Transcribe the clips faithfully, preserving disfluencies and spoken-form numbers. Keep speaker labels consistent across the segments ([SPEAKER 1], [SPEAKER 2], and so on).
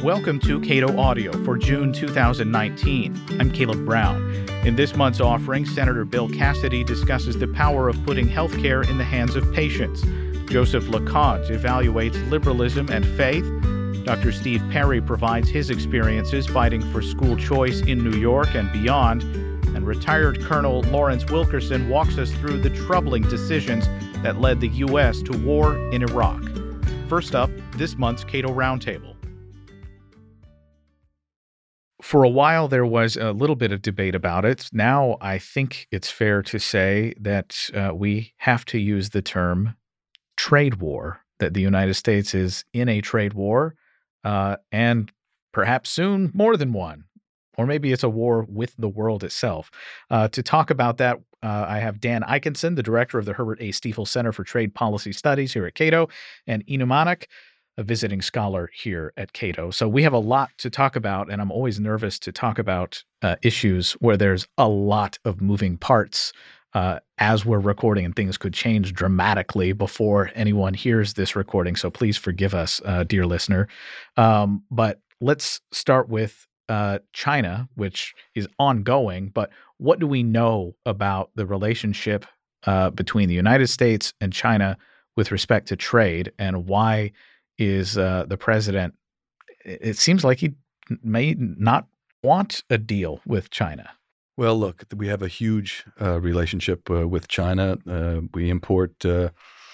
[SPEAKER 1] Welcome to Cato Audio for June two thousand nineteen. I'm Caleb Brown. In this month's offering, Senator Bill Cassidy discusses the power of putting health care in the hands of patients. Joseph LeConte evaluates liberalism and faith. Doctor Steve Perry provides his experiences fighting for school choice in New York and beyond. And retired Colonel Lawrence Wilkerson walks us through the troubling decisions that led the U S to war in Iraq. First up, this month's Cato Roundtable. For a while, there was a little bit of debate about it. Now, I think it's fair to say that uh, we have to use the term trade war, that the United States is in a trade war, uh, and perhaps soon more than one. Or maybe it's a war with the world itself. Uh, to talk about that, uh, I have Dan Ikenson, the director of the Herbert A. Stiefel Center for Trade Policy Studies here at Cato, and Ina Monik, a visiting scholar here at Cato. So we have a lot to talk about, and I'm always nervous to talk about uh, issues where there's a lot of moving parts uh, as we're recording, and things could change dramatically before anyone hears this recording. So please forgive us, uh, dear listener. Um, but let's start with uh, China, which is ongoing. But what do we know about the relationship uh, between the United States and China with respect to trade, and why is uh, the president, it seems like he may not want a deal with China?
[SPEAKER 2] Well, look, we have a huge uh, relationship uh, with China. Uh, we import uh,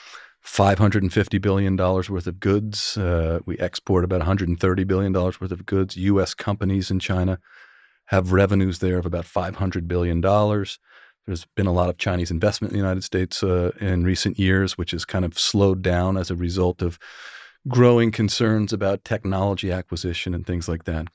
[SPEAKER 2] five hundred fifty billion dollars worth of goods. Uh, we export about one hundred thirty billion dollars worth of goods. U S companies in China have revenues there of about five hundred billion dollars. There's been a lot of Chinese investment in the United States uh, in recent years, which has kind of slowed down as a result of growing concerns about technology acquisition and things like that.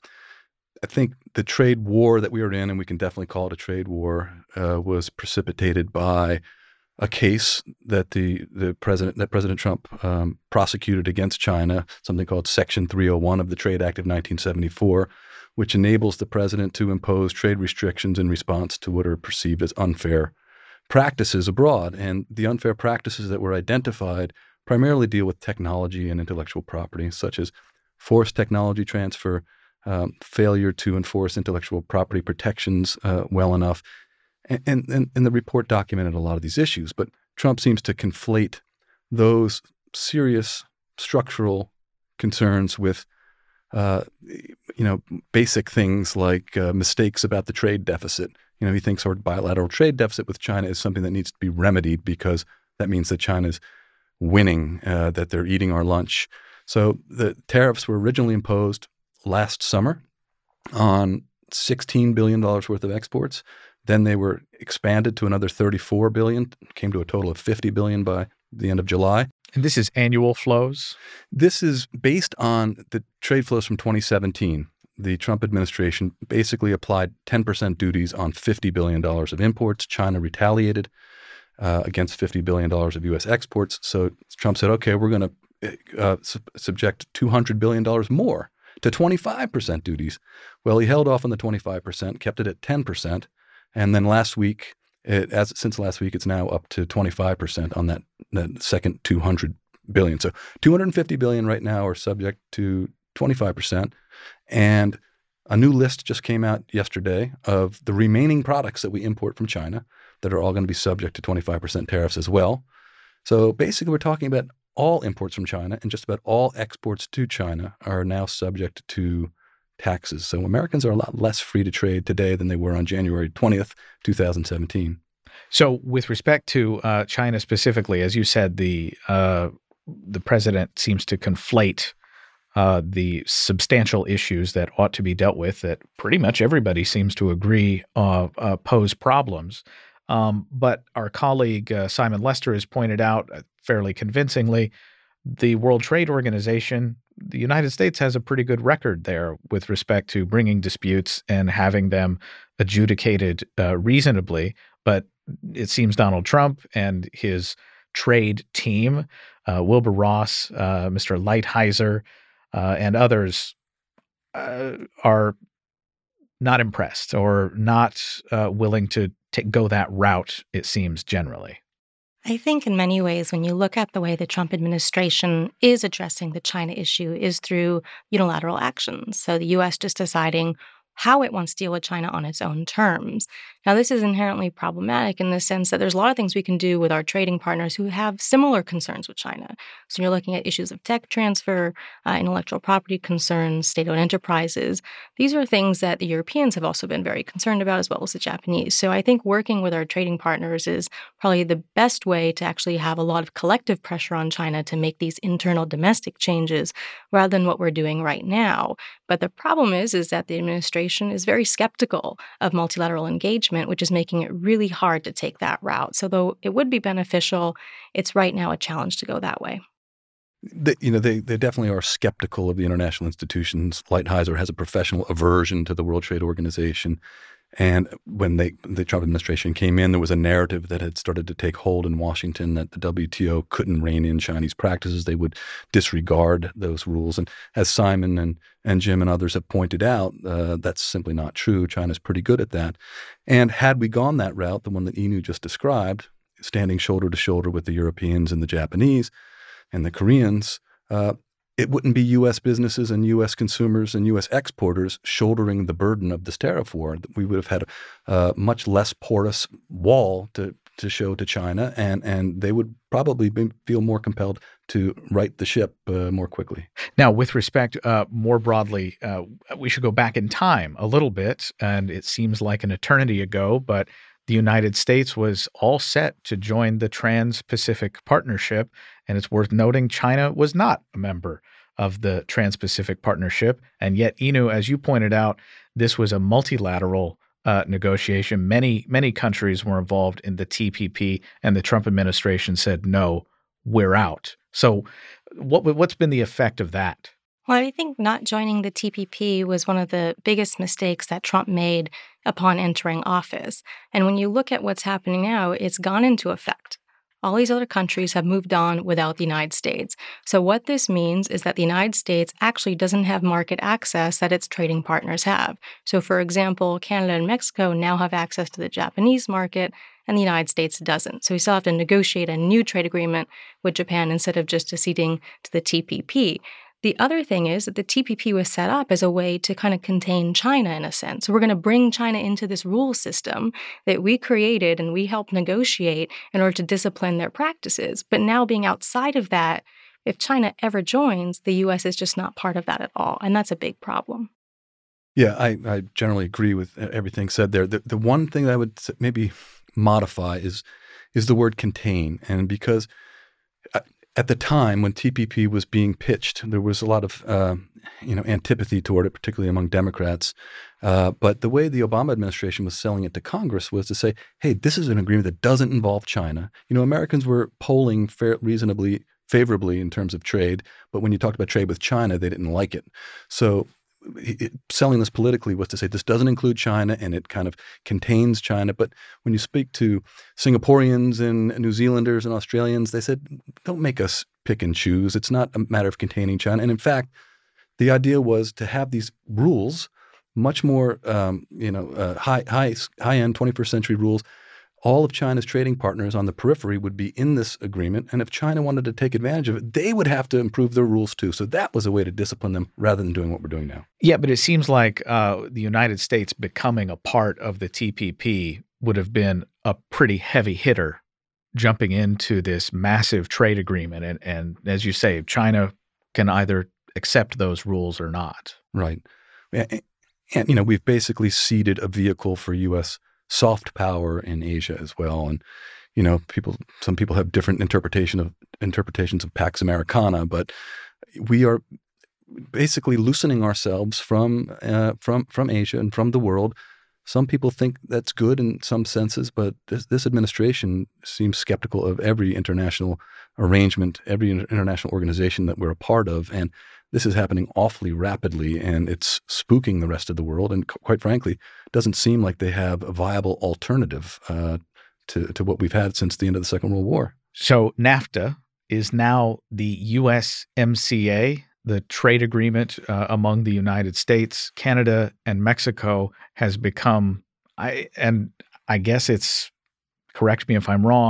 [SPEAKER 2] I think the trade war that we were in, and we can definitely call it a trade war, uh, was precipitated by a case that the the president that President Trump um, prosecuted against China, something called Section three oh one of the Trade Act of nineteen seventy-four, which enables the president to impose trade restrictions in response to what are perceived as unfair practices abroad. And the unfair practices that were identified primarily deal with technology and intellectual property, such as forced technology transfer, um, failure to enforce intellectual property protections uh, well enough. And, and, and the report documented a lot of these issues. But Trump seems to conflate those serious structural concerns with, uh, you know, basic things like uh, mistakes about the trade deficit. You know, he thinks our bilateral trade deficit with China is something that needs to be remedied because that means that China's winning, uh, that they're eating our lunch. So the tariffs were originally imposed last summer on sixteen billion dollars worth of exports. Then they were expanded to another thirty-four billion dollars, came to a total of fifty billion dollars by the end of July.
[SPEAKER 1] And this is annual flows?
[SPEAKER 2] This is based on the trade flows from twenty seventeen. The Trump administration basically applied ten percent duties on fifty billion dollars of imports. China retaliated Uh, against fifty billion dollars of U S exports. So Trump said, okay, we're going to uh, su- subject two hundred billion dollars more to twenty-five percent duties. Well, he held off on the twenty-five percent, kept it at ten percent. And then last week, it, as since last week, it's now up to twenty-five percent on that, that second two hundred billion dollars. So two hundred fifty billion dollars right now are subject to twenty-five percent. And a new list just came out yesterday of the remaining products that we import from China that are all going to be subject to twenty-five percent tariffs as well. So basically, we're talking about all imports from China, and just about all exports to China are now subject to taxes. So Americans are a lot less free to trade today than they were on January twentieth, twenty seventeen.
[SPEAKER 1] So with respect to uh, China specifically, as you said, the uh, the president seems to conflate uh, the substantial issues that ought to be dealt with, that pretty much everybody seems to agree uh, uh, pose problems. Um, but our colleague uh, Simon Lester has pointed out uh, fairly convincingly, the World Trade Organization, the United States has a pretty good record there with respect to bringing disputes and having them adjudicated uh, reasonably. But it seems Donald Trump and his trade team, uh, Wilbur Ross, uh, Mister Lighthizer, uh, and others uh, are not impressed or not uh, willing to t- go that route, it seems generally.
[SPEAKER 3] I think in many ways, when you look at the way the Trump administration is addressing the China issue is through unilateral actions. So the U S just deciding how it wants to deal with China on its own terms. Now, this is inherently problematic in the sense that there's a lot of things we can do with our trading partners who have similar concerns with China. So you're looking at issues of tech transfer, uh, intellectual property concerns, state-owned enterprises. These are things that the Europeans have also been very concerned about, as well as the Japanese. So I think working with our trading partners is probably the best way to actually have a lot of collective pressure on China to make these internal domestic changes rather than what we're doing right now. But the problem is, is that the administration is very skeptical of multilateral engagement, which is making it really hard to take that route. So though it would be beneficial, it's right now a challenge to go that way.
[SPEAKER 2] They, you know, they, they definitely are skeptical of the international institutions. Lighthizer has a professional aversion to the World Trade Organization. And when they, the Trump administration came in, there was a narrative that had started to take hold in Washington that the W T O couldn't rein in Chinese practices. They would disregard those rules. And as Simon and, and Jim and others have pointed out, uh, that's simply not true. China's pretty good at that. And had we gone that route, the one that Inu just described, standing shoulder to shoulder with the Europeans and the Japanese and the Koreans, uh, it wouldn't be U S businesses and U S consumers and U S exporters shouldering the burden of this tariff war. We would have had a much less porous wall to, to show to China, and, and they would probably be, feel more compelled to right the ship uh, more quickly.
[SPEAKER 1] Now, with respect uh, more broadly, uh, we should go back in time a little bit, and it seems like an eternity ago, but the United States was all set to join the Trans-Pacific Partnership, and it's worth noting China was not a member of the Trans-Pacific Partnership. And yet, Inu, as you pointed out, this was a multilateral uh, negotiation. Many, many countries were involved in the T P P, and the Trump administration said, no, we're out. So what, what's been the effect of that?
[SPEAKER 3] Well, I think not joining the T P P was one of the biggest mistakes that Trump made upon entering office. And when you look at what's happening now, it's gone into effect. All these other countries have moved on without the United States. So what this means is that the United States actually doesn't have market access that its trading partners have. So for example, Canada and Mexico now have access to the Japanese market, and the United States doesn't. So we still have to negotiate a new trade agreement with Japan instead of just acceding to the T P P. The other thing is that the T P P was set up as a way to kind of contain China in a sense. So we're going to bring China into this rule system that we created and we helped negotiate in order to discipline their practices. But now being outside of that, if China ever joins, the U S is just not part of that at all. And that's a big problem.
[SPEAKER 2] Yeah, I, I generally agree with everything said there. The, the one thing that I would maybe modify is is the word contain. And because at the time when T P P was being pitched, there was a lot of uh, you know antipathy toward it, particularly among Democrats. Uh, but the way the Obama administration was selling it to Congress was to say, hey, this is an agreement that doesn't involve China. You know, Americans were polling fair, reasonably favorably in terms of trade, but when you talked about trade with China, they didn't like it. So It, selling this politically was to say this doesn't include China and it kind of contains China. But when you speak to Singaporeans and New Zealanders and Australians, they said, don't make us pick and choose. It's not a matter of containing China. And in fact, the idea was to have these rules, much more um, you know, uh, high, high, high-end twenty-first century rules. All of China's trading partners on the periphery would be in this agreement. And if China wanted to take advantage of it, they would have to improve their rules too. So that was a way to discipline them rather than doing what we're doing now.
[SPEAKER 1] Yeah, but it seems like uh, the United States becoming a part of the T P P would have been a pretty heavy hitter jumping into this massive trade agreement. And, and as you say, China can either accept those rules or not.
[SPEAKER 2] Right. And, and you know, we've basically ceded a vehicle for U S soft power in Asia as well. And, you know, people, some people have different interpretation of interpretations of Pax Americana, but we are basically loosening ourselves from, uh, from, from Asia and from the world. Some people think that's good in some senses, but this, this administration seems skeptical of every international arrangement, every international organization that we're a part of. And this is happening awfully rapidly, and it's spooking the rest of the world. And quite frankly, it doesn't seem like they have a viable alternative uh, to, to what we've had since the end of the Second World War.
[SPEAKER 1] So NAFTA is now the U S M C A, the trade agreement uh, among the United States, Canada, and Mexico has become, I and I guess it's, correct me if I'm wrong,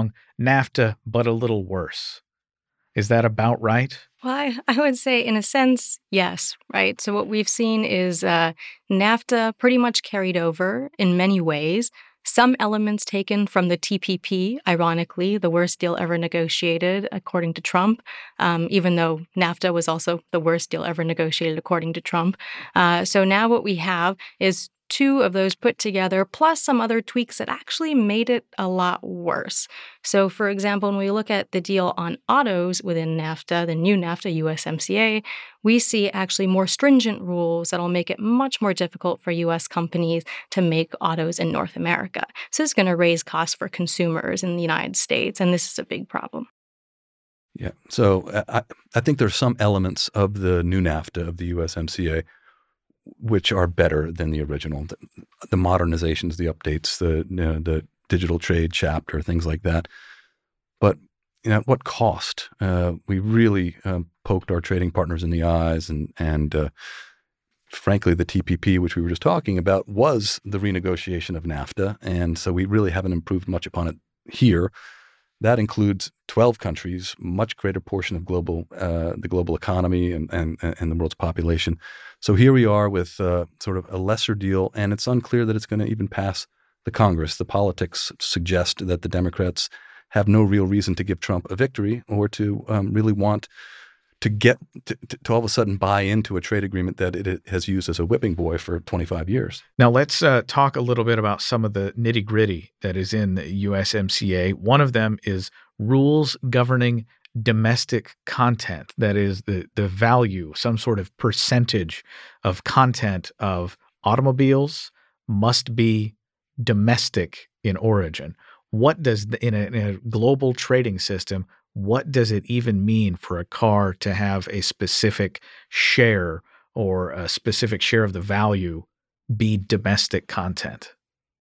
[SPEAKER 1] NAFTA, but a little worse. Is that about right?
[SPEAKER 3] Well, I, I would say, in a sense, yes, right? So what we've seen is uh, NAFTA pretty much carried over in many ways. Some elements taken from the T P P, ironically, the worst deal ever negotiated, according to Trump, um, even though NAFTA was also the worst deal ever negotiated, according to Trump. Uh, so now what we have is two of those put together, plus some other tweaks that actually made it a lot worse. So, for example, when we look at the deal on autos within NAFTA, the new NAFTA, U S M C A, we see actually more stringent rules that'll make it much more difficult for U S companies to make autos in North America. So this is going to raise costs for consumers in the United States, and this is a big problem.
[SPEAKER 2] Yeah. So I, I think there's some elements of the new NAFTA, of the U S M C A, which are better than the original. The, the modernizations, the updates, the you know, the digital trade chapter, things like that. But you know, at what cost? Uh, we really um, poked our trading partners in the eyes, and and uh, frankly, the T P P, which we were just talking about, was the renegotiation of NAFTA, and so we really haven't improved much upon it here. That includes twelve countries, much greater portion of global uh, the global economy and, and and the world's population. So here we are with uh, sort of a lesser deal, and it's unclear that it's going to even pass the Congress. The politics suggest that the Democrats have no real reason to give Trump a victory, or to um, really want to get to, to all of a sudden buy into a trade agreement that it has used as a whipping boy for twenty-five years.
[SPEAKER 1] Now, let's uh, talk a little bit about some of the nitty gritty that is in the U S M C A. One of them is rules governing domestic content. That is the, the value, some sort of percentage of content of automobiles must be domestic in origin. What does, the, in, a, in a global trading system, what does it even mean for a car to have a specific share or a specific share of the value be domestic content?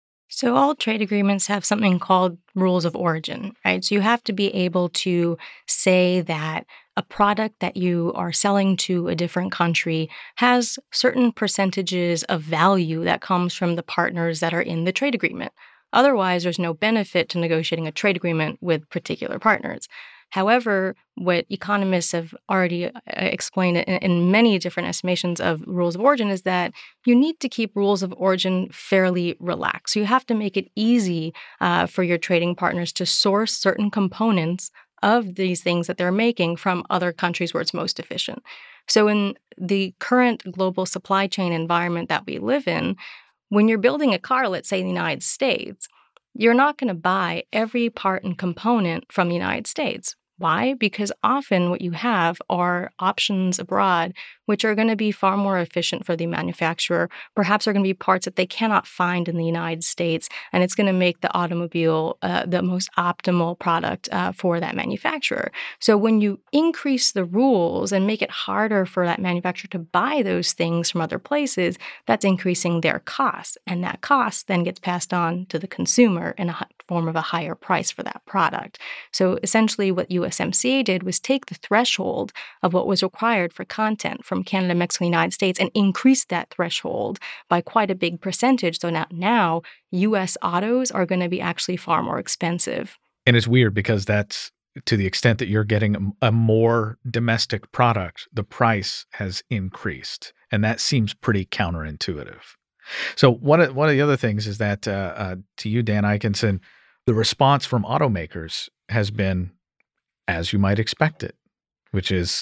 [SPEAKER 3] So all trade agreements have something called rules of origin, right? So you have to be able to say that a product that you are selling to a different country has certain percentages of value that comes from the partners that are in the trade agreement. Otherwise, there's no benefit to negotiating a trade agreement with particular partners. However, what economists have already explained in, in many different estimations of rules of origin is that you need to keep rules of origin fairly relaxed. So you have to make it easy uh, for your trading partners to source certain components of these things that they're making from other countries where it's most efficient. So in the current global supply chain environment that we live in, when you're building a car, let's say in the United States, you're not going to buy every part and component from the United States. Why? Because often what you have are options abroad, which are going to be far more efficient for the manufacturer. Perhaps are going to be parts that they cannot find in the United States, and it's going to make the automobile uh, the most optimal product uh, for that manufacturer. So when you increase the rules and make it harder for that manufacturer to buy those things from other places, that's increasing their costs, and that cost then gets passed on to the consumer in a form of a higher price for that product. So essentially what U S M C A did was take the threshold of what was required for content from Canada, Mexico, and the United States and increase that threshold by quite a big percentage. So now, now U S autos are going to be actually far more expensive.
[SPEAKER 1] And it's weird because that's to the extent that you're getting a more domestic product, the price has increased. And that seems pretty counterintuitive. So one of, one of the other things is that, uh, uh, to you, Dan Ikinson, the response from automakers has been, as you might expect it, which is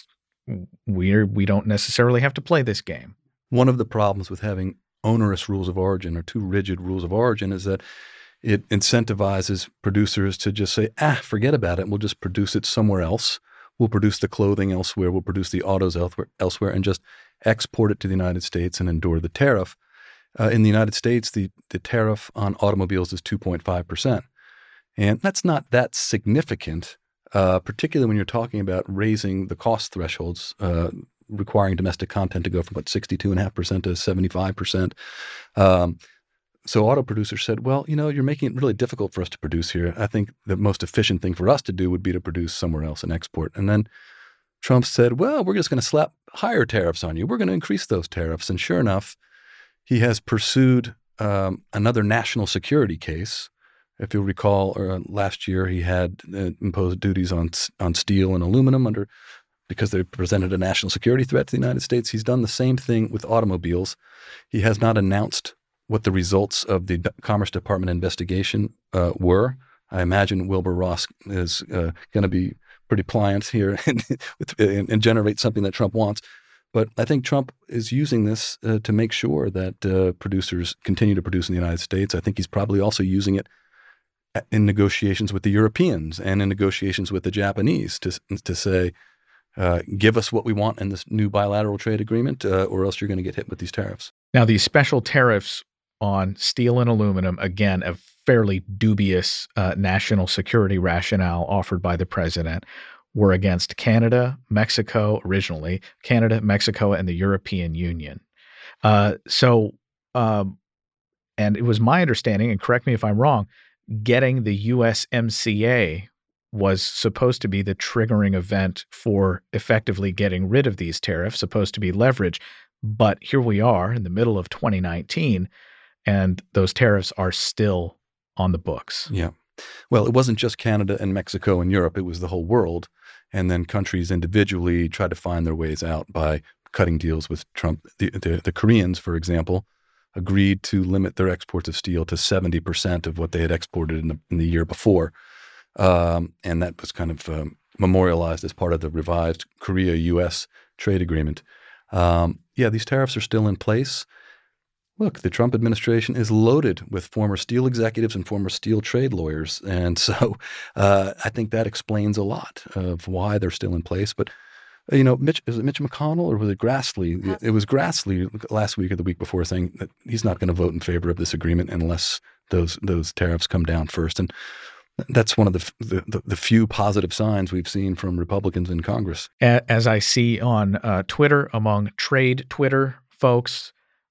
[SPEAKER 1] we're, we don't necessarily have to play this game.
[SPEAKER 2] One of the problems with having onerous rules of origin or too rigid rules of origin is that it incentivizes producers to just say, ah, forget about it. We'll just produce it somewhere else. We'll produce the clothing elsewhere. We'll produce the autos elsewhere, elsewhere and just export it to the United States and endure the tariff. Uh, in the United States, the, the tariff on automobiles is two point five percent. And that's not that significant, uh, particularly when you're talking about raising the cost thresholds, uh, requiring domestic content to go from, what, sixty-two point five percent to seventy-five percent. Um, so auto producers said, well, you know, you're making it really difficult for us to produce here. I think the most efficient thing for us to do would be to produce somewhere else and export. And then Trump said, well, we're just going to slap higher tariffs on you. We're going to increase those tariffs. And sure enough, he has pursued um, another national security case If you'll recall, uh, last year he had uh, imposed duties on on steel and aluminum under because they presented a national security threat to the United States. He's done the same thing with automobiles. He has not announced what the results of the Commerce Department investigation uh, were. I imagine Wilbur Ross is uh, going to be pretty pliant here and, and, and generate something that Trump wants. But I think Trump is using this uh, to make sure that uh, producers continue to produce in the United States. I think he's probably also using it in negotiations with the Europeans and in negotiations with the Japanese to to say, uh, give us what we want in this new bilateral trade agreement, uh, or else you're going to get hit with these tariffs.
[SPEAKER 1] Now, these special tariffs on steel and aluminum, again, a fairly dubious uh, national security rationale offered by the president, were against Canada, Mexico originally, Canada, Mexico, and the European Union. Uh, so, um, and it was my understanding, and correct me if I'm wrong, getting the U S M C A was supposed to be the triggering event for effectively getting rid of these tariffs, supposed to be leverage. But here we are in the middle of twenty nineteen, and those tariffs are still on the books.
[SPEAKER 2] Yeah. Well, it wasn't just Canada and Mexico and Europe. It was the whole world. And then countries individually tried to find their ways out by cutting deals with Trump. The, the, the Koreans, for example, agreed to limit their exports of steel to seventy percent of what they had exported in the, in the year before. Um, and that was kind of um, memorialized as part of the revised Korea-U S trade agreement. Um, yeah, these tariffs are still in place. Look, the Trump administration is loaded with former steel executives and former steel trade lawyers. And so uh, I think that explains a lot of why they're still in place. But, you know, Mitch, is it Mitch McConnell or was it Grassley? Grassley? It was Grassley last week or the week before saying that he's not going to vote in favor of this agreement unless those those tariffs come down first. And that's one of the, the, the few positive signs we've seen from Republicans in Congress.
[SPEAKER 1] As I see on uh, Twitter, among trade Twitter folks,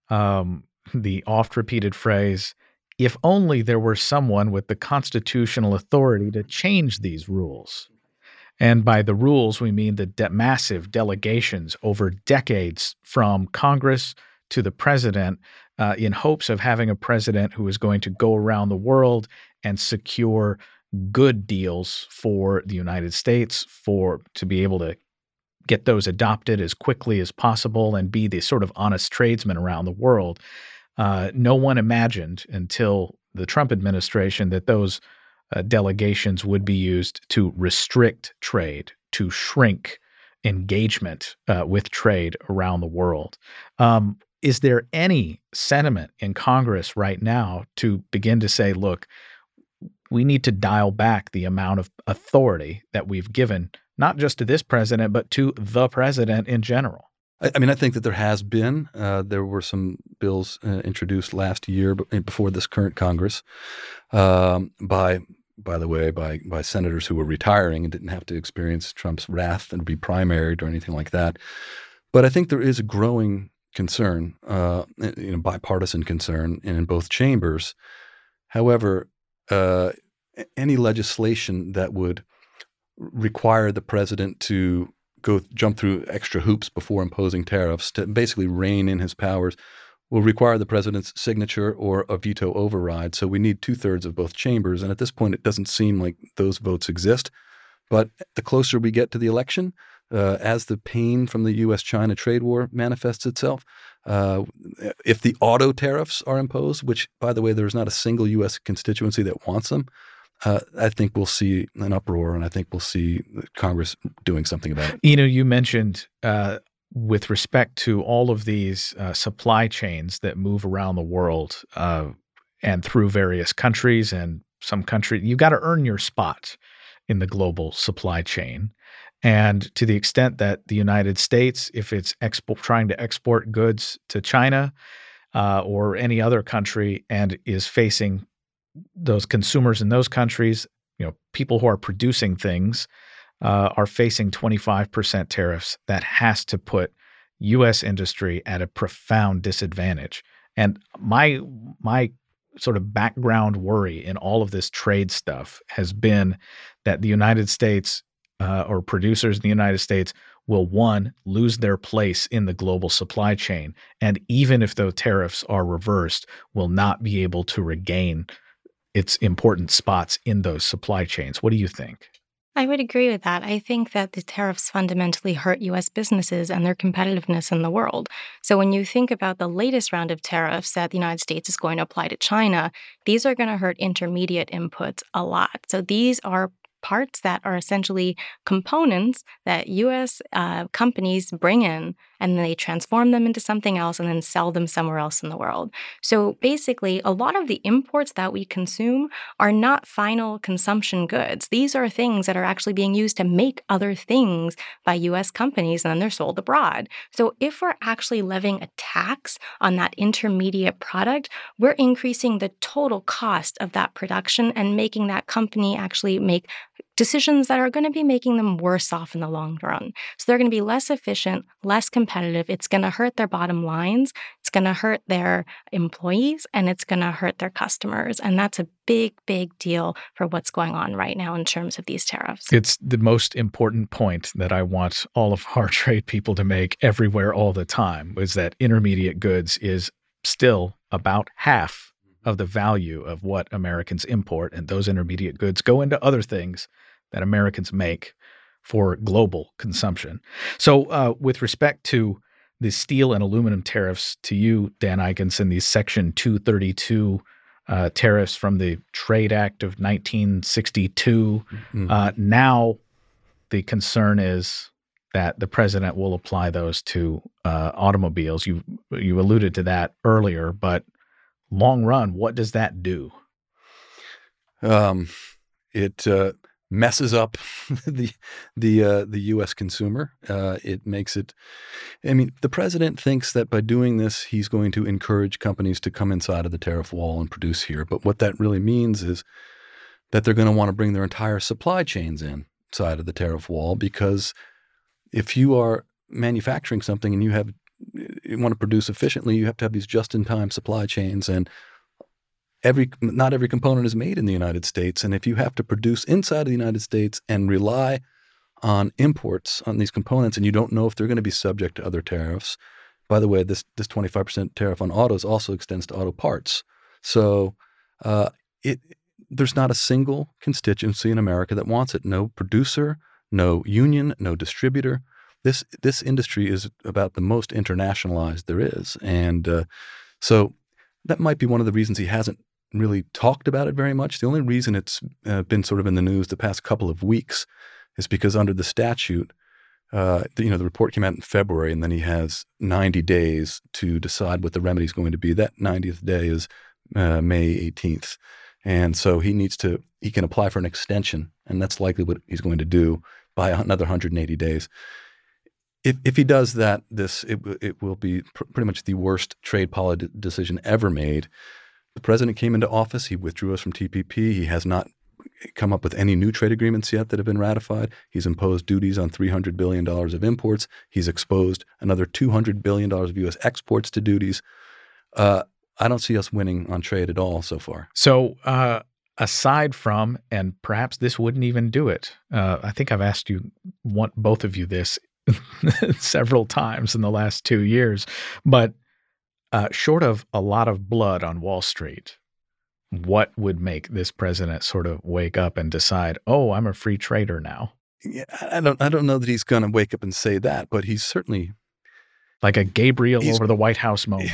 [SPEAKER 1] um, the oft-repeated phrase, if only there were someone with the constitutional authority to change these rules. And by the rules, we mean the de- massive delegations over decades from Congress to the president uh, in hopes of having a president who is going to go around the world and secure good deals for the United States, for to be able to get those adopted as quickly as possible and be the sort of honest tradesman around the world. Uh, no one imagined until the Trump administration that those uh, delegations would be used to restrict trade, to shrink engagement uh, with trade around the world. Um, is there any sentiment in Congress right now to begin to say, look, we need to dial back the amount of authority that we've given, not just to this president, but to the president in general?
[SPEAKER 2] I, I mean, I think that there has been. Uh, there were some bills uh, introduced last year before this current Congress um, by, by the way, by by senators who were retiring and didn't have to experience Trump's wrath and be primaried or anything like that. But I think there is a growing concern, uh, you know, bipartisan concern in both chambers. However, uh, any legislation that would require the president to go jump through extra hoops before imposing tariffs to basically rein in his powers will require the president's signature or a veto override. So we need two-thirds of both chambers. And at this point, it doesn't seem like those votes exist. But the closer we get to the election, uh, as the pain from the U S China trade war manifests itself, uh, if the auto tariffs are imposed, which, by the way, there's not a single U S constituency that wants them, Uh, I think we'll see an uproar, and I think we'll see Congress doing something about it.
[SPEAKER 1] You know, you mentioned uh, with respect to all of these uh, supply chains that move around the world uh, and through various countries, and some country, you got to earn your spot in the global supply chain. And to the extent that the United States, if it's expo- trying to export goods to China uh, or any other country and is facing those consumers in those countries, you know, people who are producing things uh, are facing twenty-five percent tariffs. That has to put U S industry at a profound disadvantage. And my my sort of background worry in all of this trade stuff has been that the United States uh, or producers in the United States will, one, lose their place in the global supply chain, and even if those tariffs are reversed, will not be able to regain its important spots in those supply chains. What do you think?
[SPEAKER 3] I would agree with that. I think that the tariffs fundamentally hurt U S businesses and their competitiveness in the world. So when you think about the latest round of tariffs that the United States is going to apply to China, these are going to hurt intermediate inputs a lot. So these are parts that are essentially components that U S uh, companies bring in, and then they transform them into something else and then sell them somewhere else in the world. So basically, a lot of the imports that we consume are not final consumption goods. These are things that are actually being used to make other things by U S companies, and then they're sold abroad. So if we're actually levying a tax on that intermediate product, we're increasing the total cost of that production and making that company actually make decisions that are going to be making them worse off in the long run. So they're going to be less efficient, less competitive. It's going to hurt their bottom lines. It's going to hurt their employees, and it's going to hurt their customers. And that's a big, big deal for what's going on right now in terms of these tariffs.
[SPEAKER 1] It's the most important point that I want all of our trade people to make everywhere all the time, is that intermediate goods is still about half of the value of what Americans import, and those intermediate goods go into other things that Americans make for global consumption. So uh, with respect to the steel and aluminum tariffs to you, Dan Ikinson, these Section two thirty-two uh, tariffs from the Trade Act of nineteen sixty-two, mm-hmm. uh, now the concern is that the president will apply those to uh, automobiles. You you alluded to that earlier, but long run, what does that do?
[SPEAKER 2] Um, it uh, messes up the the uh, the U S consumer. Uh, it makes it. I mean, the president thinks that by doing this, he's going to encourage companies to come inside of the tariff wall and produce here. But what that really means is that they're going to want to bring their entire supply chains inside of the tariff wall, because if you are manufacturing something and you have you want to produce efficiently, you have to have these just-in-time supply chains, and every not every component is made in the United States. And if you have to produce inside of the United States and rely on imports on these components, and you don't know if they're going to be subject to other tariffs. By the way, this this twenty-five percent tariff on autos also extends to auto parts. So uh, it there's not a single constituency in America that wants it. No producer, no union, no distributor. This this industry is about the most internationalized there is. And uh, so that might be one of the reasons he hasn't really talked about it very much. The only reason it's uh, been sort of in the news the past couple of weeks is because under the statute, uh, the, you know, the report came out in February, and then he has ninety days to decide what the remedy is going to be. That ninetieth day is uh, May eighteenth. And so he needs to, he can apply for an extension, and that's likely what he's going to do by another one hundred eighty days. If if he does that, this it it will be pr- pretty much the worst trade policy decision ever made. The president came into office. He withdrew us from T P P. He has not come up with any new trade agreements yet that have been ratified. He's imposed duties on three hundred billion dollars of imports. He's exposed another two hundred billion dollars of U S exports to duties. Uh, I don't see us winning on trade at all so far.
[SPEAKER 1] So uh, aside from, and perhaps this wouldn't even do it, uh, I think I've asked you, want both of you this several times in the last two years, but uh, short of a lot of blood on Wall Street, what would make this president sort of wake up and decide, oh, I'm a free trader now?
[SPEAKER 2] Yeah, I don't I don't know that he's going to wake up and say that, but he's certainly
[SPEAKER 1] like a Gabriel over the White House moment.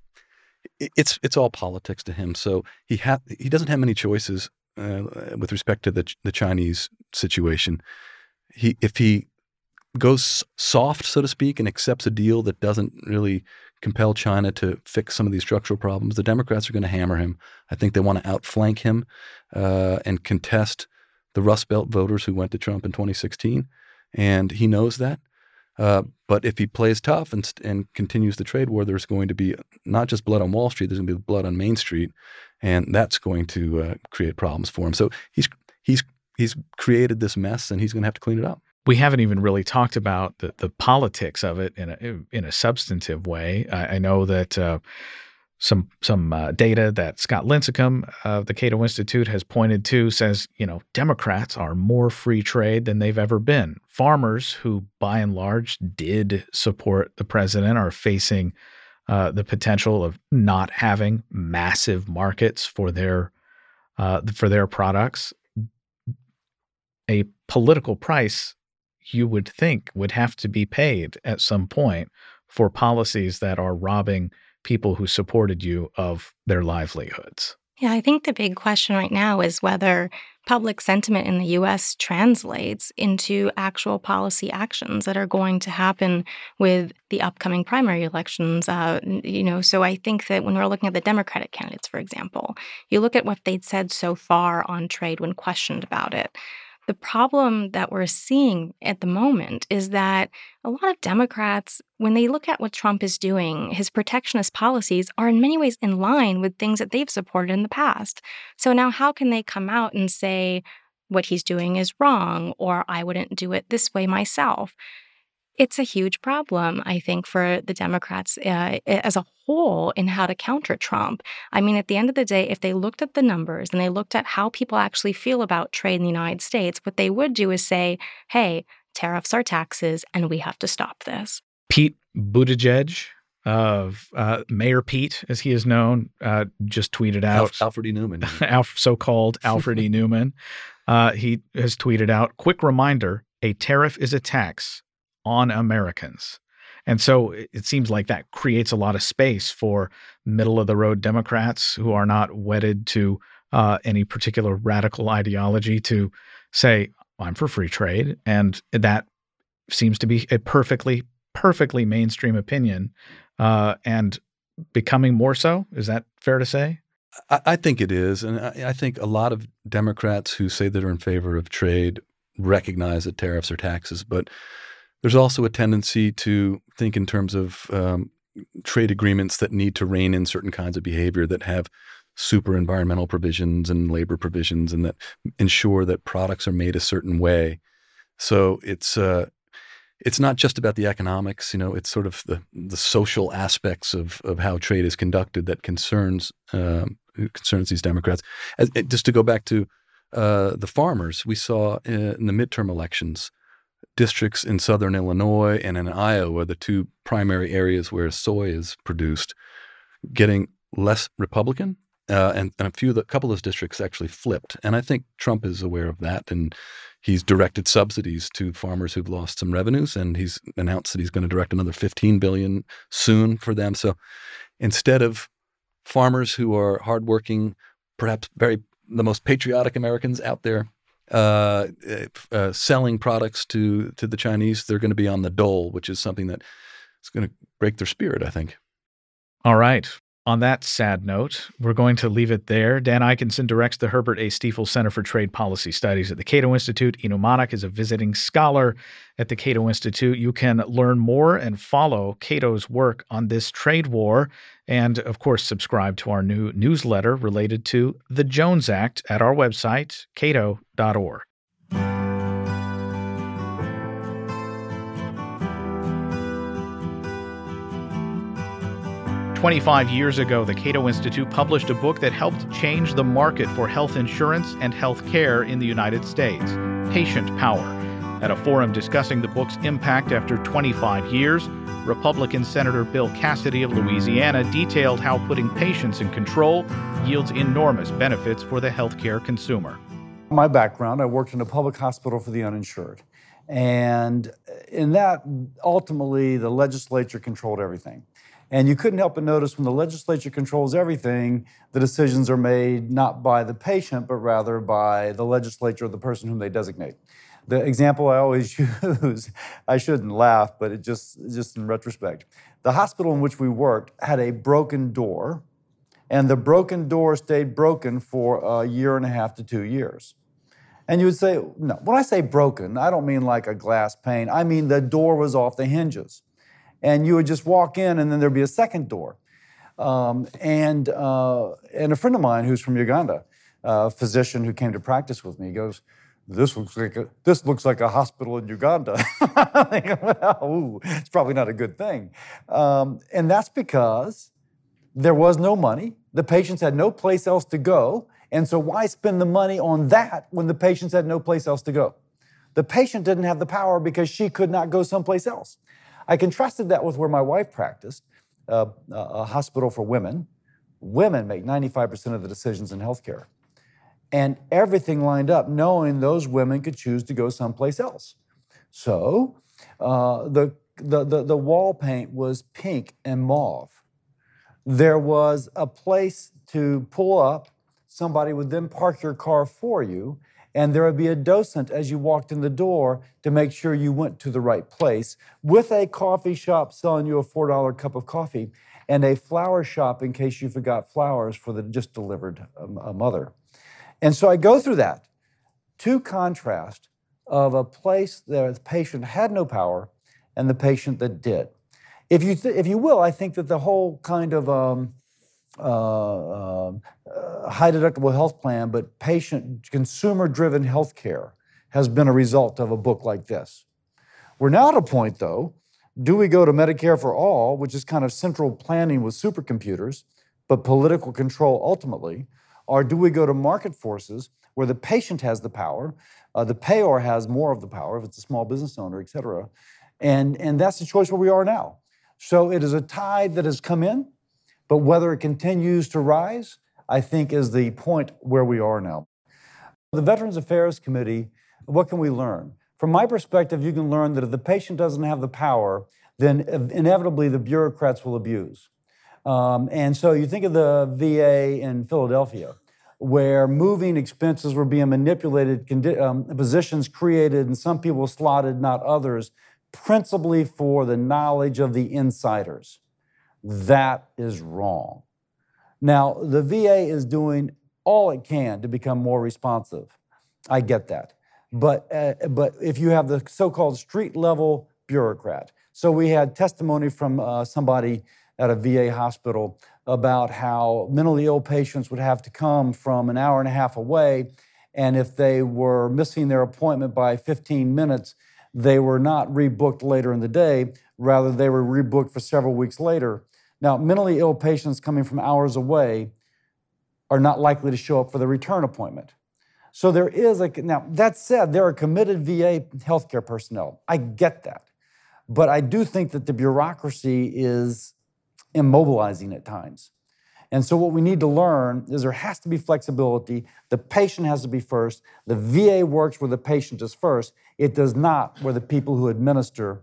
[SPEAKER 2] It's it's all politics to him. So he ha- he doesn't have many choices uh, with respect to the the Chinese situation. He if he goes soft, so to speak, and accepts a deal that doesn't really compel China to fix some of these structural problems, the Democrats are going to hammer him. I think they want to outflank him uh, and contest the Rust Belt voters who went to Trump in twenty sixteen, and he knows that. Uh, but if he plays tough and and continues the trade war, there's going to be not just blood on Wall Street, there's going to be blood on Main Street, and that's going to uh, create problems for him. So he's he's he's created this mess, and he's going to have to clean it up.
[SPEAKER 1] We haven't even really talked about the, the politics of it in a in a substantive way. I, I know that uh, some some uh, data that Scott Lincicome of the Cato Institute has pointed to says, you know, Democrats are more free trade than they've ever been. Farmers who, by and large, did support the president are facing uh, the potential of not having massive markets for their uh, for their products, a political price you would think would have to be paid at some point for policies that are robbing people who supported you of their livelihoods.
[SPEAKER 3] Yeah, I think the big question right now is whether public sentiment in the U S translates into actual policy actions that are going to happen with the upcoming primary elections. Uh, you know, so I think that when we're looking at the Democratic candidates, for example, you look at what they'd said so far on trade when questioned about it. The problem that we're seeing at the moment is that a lot of Democrats, when they look at what Trump is doing, his protectionist policies are in many ways in line with things that they've supported in the past. So now how can they come out and say what he's doing is wrong, or I wouldn't do it this way myself? It's a huge problem, I think, for the Democrats uh, as a whole in how to counter Trump. I mean, at the end of the day, if they looked at the numbers and they looked at how people actually feel about trade in the United States, what they would do is say, hey, tariffs are taxes and we have to stop this.
[SPEAKER 1] Pete Buttigieg, of uh, Mayor Pete, as he is known, uh, just tweeted out.
[SPEAKER 2] Al- Alfred E. Newman.
[SPEAKER 1] Alf- so-called Alfred E. Newman. Uh, he has tweeted out, quick reminder, a tariff is a tax on Americans. And so it seems like that creates a lot of space for middle-of-the-road Democrats who are not wedded to uh, any particular radical ideology to say, I'm for free trade. And that seems to be a perfectly, perfectly mainstream opinion uh, and becoming more so. Is that fair to say?
[SPEAKER 2] I, I think it is. And I, I think a lot of Democrats who say that are in favor of trade recognize that tariffs are taxes, but there's also a tendency to think in terms of um, trade agreements that need to rein in certain kinds of behavior that have super environmental provisions and labor provisions and that ensure that products are made a certain way. So it's uh, it's not just about the economics, you know, it's sort of the the social aspects of of how trade is conducted that concerns um, concerns these Democrats. As, just to go back to uh, the farmers, we saw in, in the midterm elections, districts in southern Illinois and in Iowa, the two primary areas where soy is produced, getting less Republican, uh, and, and a few, of the, a couple of those districts actually flipped. And I think Trump is aware of that, and he's directed subsidies to farmers who've lost some revenues, and he's announced that he's going to direct another fifteen billion dollars soon for them. So instead of farmers who are hardworking, perhaps very the most patriotic Americans out there, Uh, uh, selling products to to the Chinese, they're going to be on the dole, which is something that is going to break their spirit, I think.
[SPEAKER 1] All right. On that sad note, we're going to leave it there. Dan Ikinson directs the Herbert A. Stiefel Center for Trade Policy Studies at the Cato Institute. Eno Monak is a visiting scholar at the Cato Institute. You can learn more and follow Cato's work on this trade war and, of course, subscribe to our new newsletter related to the Jones Act at our website, cato dot org. twenty-five years ago, the Cato Institute published a book that helped change the market for health insurance and health care in the United States, Patient Power. At a forum discussing the book's impact after twenty-five years, Republican Senator Bill Cassidy of Louisiana detailed how putting patients in control yields enormous benefits for the healthcare consumer.
[SPEAKER 4] My background, I worked in a public hospital for the uninsured. And in that, ultimately, the legislature controlled everything. And you couldn't help but notice when the legislature controls everything, the decisions are made not by the patient, but rather by the legislature or the person whom they designate. The example I always use, I shouldn't laugh, but it just, just in retrospect. The hospital in which we worked had a broken door, and the broken door stayed broken for a year and a half to two years. And you would say, no, when I say broken, I don't mean like a glass pane. I mean the door was off the hinges. And you would just walk in, and then there'd be a second door. Um, and uh, and a friend of mine who's from Uganda, a physician who came to practice with me, goes, "This looks like a, this looks like a hospital in Uganda." I think, well, ooh, it's probably not a good thing. Um, and that's because there was no money. The patients had no place else to go. And so why spend the money on that when the patients had no place else to go? The patient didn't have the power because she could not go someplace else. I contrasted that with where my wife practiced, uh, a hospital for women. Women make ninety-five percent of the decisions in healthcare. and everything lined up, knowing those women could choose to go someplace else. So uh, the, the, the, the wall paint was pink and mauve. There was a place to pull up. Somebody would then park your car for you, and there would be a docent as you walked in the door to make sure you went to the right place, with a coffee shop selling you a four dollar cup of coffee and a flower shop in case you forgot flowers for the just delivered um, a mother. And so I go through that to contrast of a place where the patient had no power and the patient that did. If you, th- if you will, I think that the whole kind of um, uh, uh, high deductible health plan, but patient consumer-driven healthcare has been a result of a book like this. We're now at a point, though, do we go to Medicare for all, which is kind of central planning with supercomputers, but political control ultimately, or do we go to market forces where the patient has the power, uh, the payer has more of the power if it's a small business owner, et cetera, and, and that's the choice where we are now. So it is a tide that has come in, but whether it continues to rise, I think is the point where we are now. The Veterans Affairs Committee, what can we learn? From my perspective, you can learn that if the patient doesn't have the power, then inevitably the bureaucrats will abuse. Um, and so you think of the V A in Philadelphia, where moving expenses were being manipulated, condi- um, positions created, and some people slotted, not others, principally for the knowledge of the insiders. That is wrong. Now, the V A is doing all it can to become more responsive. I get that. But, uh, but if you have the so-called street-level bureaucrat, so we had testimony from uh, somebody at a V A hospital about how mentally ill patients would have to come from an hour and a half away, and if they were missing their appointment by fifteen minutes, they were not rebooked later in the day, rather they were rebooked for several weeks later. Now, mentally ill patients coming from hours away are not likely to show up for the return appointment. So there is a, now that said, there are committed V A healthcare personnel. I get that. But I do think that the bureaucracy is immobilizing at times. And so what we need to learn is there has to be flexibility. The patient has to be first. The V A works where the patient is first. It does not where the people who administer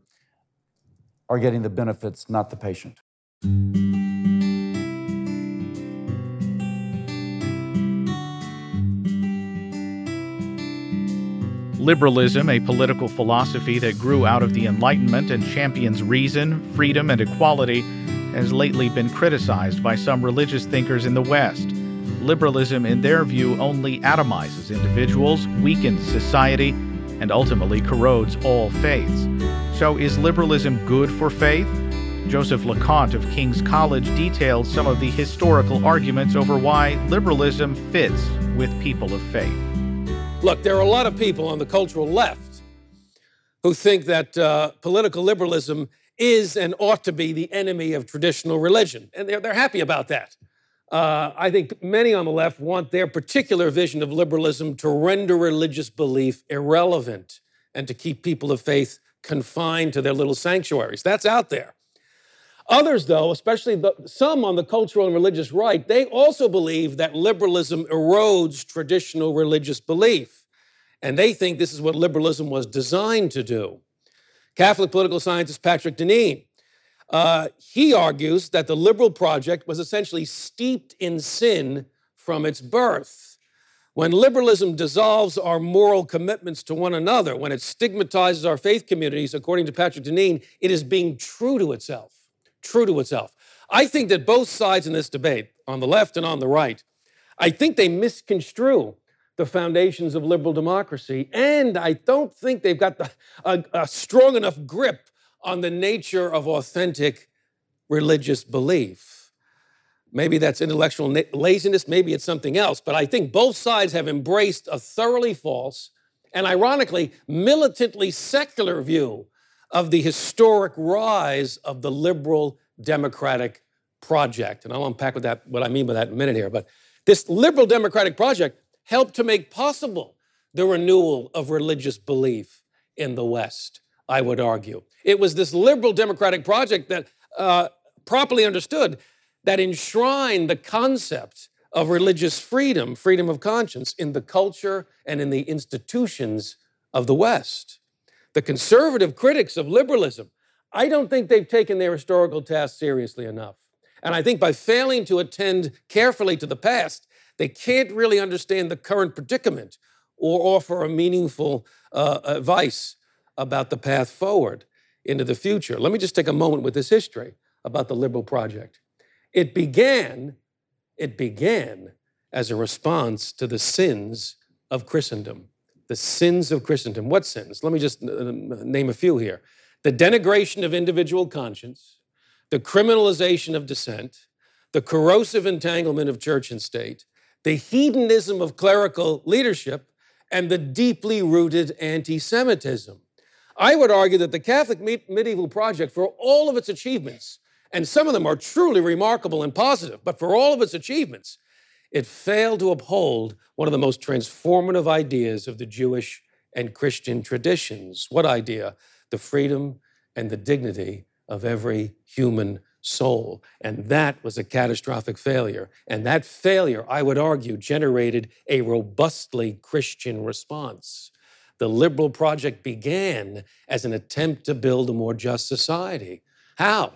[SPEAKER 4] are getting the benefits, not the patient.
[SPEAKER 1] Liberalism, a political philosophy that grew out of the Enlightenment and champions reason, freedom, and equality, has lately been criticized by some religious thinkers in the West. Liberalism, in their view, only atomizes individuals, weakens society, and ultimately corrodes all faiths. So is liberalism good for faith? Joseph LeConte of King's College detailed some of the historical arguments over why liberalism fits with people of faith.
[SPEAKER 5] Look, there are a lot of people on the cultural left who think that uh, political liberalism is and ought to be the enemy of traditional religion, and they're, they're happy about that. Uh, I think many on the left want their particular vision of liberalism to render religious belief irrelevant and to keep people of faith confined to their little sanctuaries. That's out there. Others, though, especially the, some on the cultural and religious right, they also believe that liberalism erodes traditional religious belief. And they think this is what liberalism was designed to do. Catholic political scientist Patrick Deneen, uh, he argues that the liberal project was essentially steeped in sin from its birth. When liberalism dissolves our moral commitments to one another, when it stigmatizes our faith communities, according to Patrick Deneen, it is being true to itself. True to itself. I think that both sides in this debate, on the left and on the right, I think they misconstrue the foundations of liberal democracy, and I don't think they've got the, a, a strong enough grip on the nature of authentic religious belief. Maybe that's intellectual na- laziness, maybe it's something else, but I think both sides have embraced a thoroughly false and ironically militantly secular view of the historic rise of the liberal democratic project. And I'll unpack what, that, what I mean by that in a minute here. But this liberal democratic project helped to make possible the renewal of religious belief in the West, I would argue. It was this liberal democratic project that, uh, properly understood, that enshrined the concept of religious freedom, freedom of conscience, in the culture and in the institutions of the West. The conservative critics of liberalism, I don't think they've taken their historical task seriously enough. And I think by failing to attend carefully to the past, they can't really understand the current predicament or offer a meaningful uh, advice about the path forward into the future. Let me just take a moment with this history about the liberal project. It began, it began as a response to the sins of Christendom. The sins of Christendom. What sins? Let me just name a few here. The denigration of individual conscience, the criminalization of dissent, the corrosive entanglement of church and state, the hedonism of clerical leadership, and the deeply rooted anti-Semitism. I would argue that the Catholic Medieval Project, for all of its achievements, and some of them are truly remarkable and positive, but for all of its achievements, it failed to uphold one of the most transformative ideas of the Jewish and Christian traditions. What idea? The freedom and the dignity of every human soul. And that was a catastrophic failure. And that failure, I would argue, generated a robustly Christian response. The liberal project began as an attempt to build a more just society. How?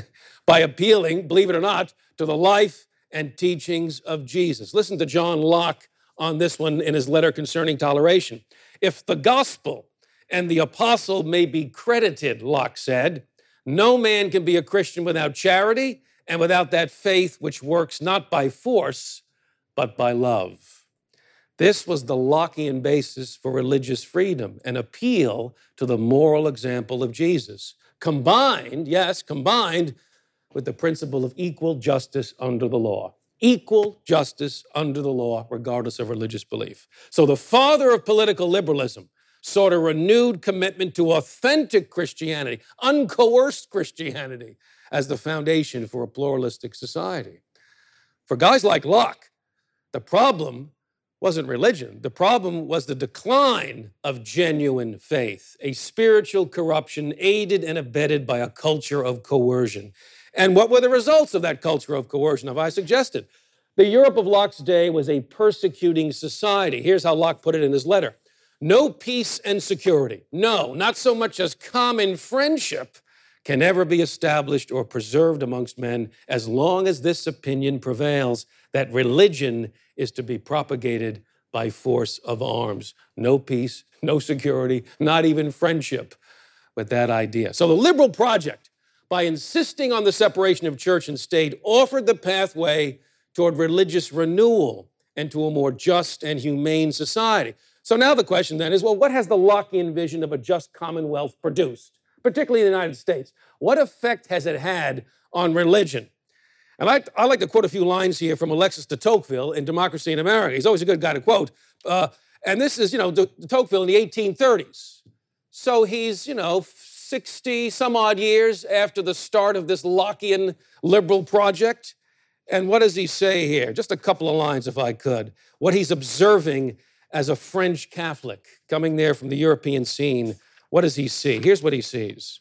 [SPEAKER 5] By appealing, believe it or not, to the life and teachings of Jesus. Listen to John Locke on this one in his letter concerning toleration. If the gospel and the apostle may be credited, Locke said, no man can be a Christian without charity and without that faith which works not by force, but by love. This was the Lockean basis for religious freedom, an appeal to the moral example of Jesus, combined, yes, combined with the principle of equal justice under the law. Equal justice under the law, regardless of religious belief. So the father of political liberalism sought a renewed commitment to authentic Christianity, uncoerced Christianity, as the foundation for a pluralistic society. For guys like Locke, the problem wasn't religion. The problem was the decline of genuine faith, a spiritual corruption aided and abetted by a culture of coercion. And what were the results of that culture of coercion, have I suggested? The Europe of Locke's day was a persecuting society. Here's how Locke put it in his letter. No peace and security, no, not so much as common friendship, can ever be established or preserved amongst men as long as this opinion prevails that religion is to be propagated by force of arms. No peace, no security, not even friendship with that idea. So the liberal project, by insisting on the separation of church and state, offered the pathway toward religious renewal and to a more just and humane society. So now the question then is, well, what has the Lockean vision of a just commonwealth produced, particularly in the United States? What effect has it had on religion? And I, I like to quote a few lines here from Alexis de Tocqueville in Democracy in America. He's always a good guy to quote. Uh, and this is, you know, de, de Tocqueville in the eighteen thirties. So he's, you know, sixty some odd years after the start of this Lockean liberal project. And what does he say here? Just a couple of lines, if I could. What he's observing as a French Catholic coming there from the European scene, what does he see? Here's what he sees.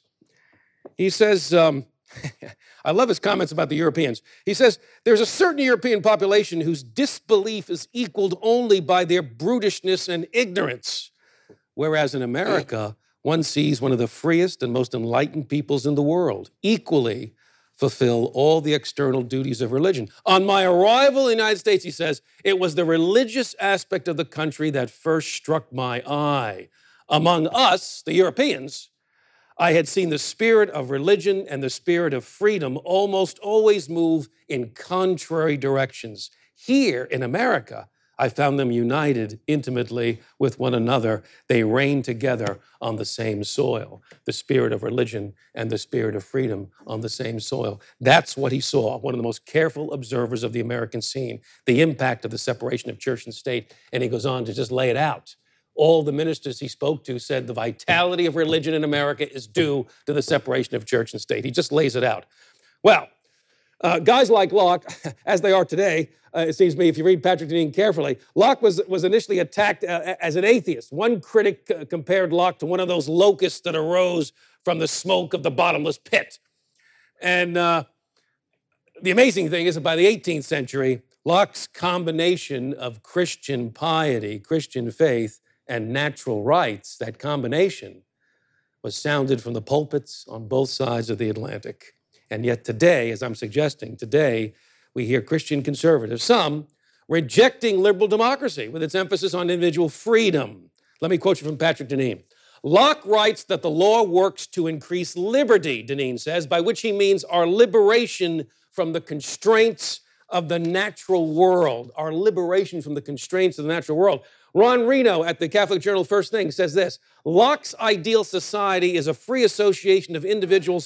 [SPEAKER 5] He says, um, I love his comments about the Europeans. He says, there's a certain European population whose disbelief is equaled only by their brutishness and ignorance, whereas in America, one sees one of the freest and most enlightened peoples in the world, equally fulfill all the external duties of religion. On my arrival in the United States, he says, it was the religious aspect of the country that first struck my eye. Among us, the Europeans, I had seen the spirit of religion and the spirit of freedom almost always move in contrary directions. Here in America, I found them united intimately with one another. They reigned together on the same soil, the spirit of religion and the spirit of freedom on the same soil. That's what he saw, one of the most careful observers of the American scene, the impact of the separation of church and state. And he goes on to just lay it out. All the ministers he spoke to said the vitality of religion in America is due to the separation of church and state. He just lays it out. Well, uh, guys like Locke, as they are today, uh, it seems to me, if you read Patrick Deneen carefully, Locke was, was initially attacked uh, as an atheist. One critic uh, compared Locke to one of those locusts that arose from the smoke of the bottomless pit. And uh, the amazing thing is that by the eighteenth century, Locke's combination of Christian piety, Christian faith, and natural rights, that combination was sounded from the pulpits on both sides of the Atlantic. And yet today, as I'm suggesting, today we hear Christian conservatives, some rejecting liberal democracy with its emphasis on individual freedom. Let me quote you from Patrick Deneen. Locke writes that the law works to increase liberty, Deneen says, by which he means our liberation from the constraints of the natural world, our liberation from the constraints of the natural world. Ron Reno at the Catholic Journal First Thing says this: Locke's ideal society is a free association of individuals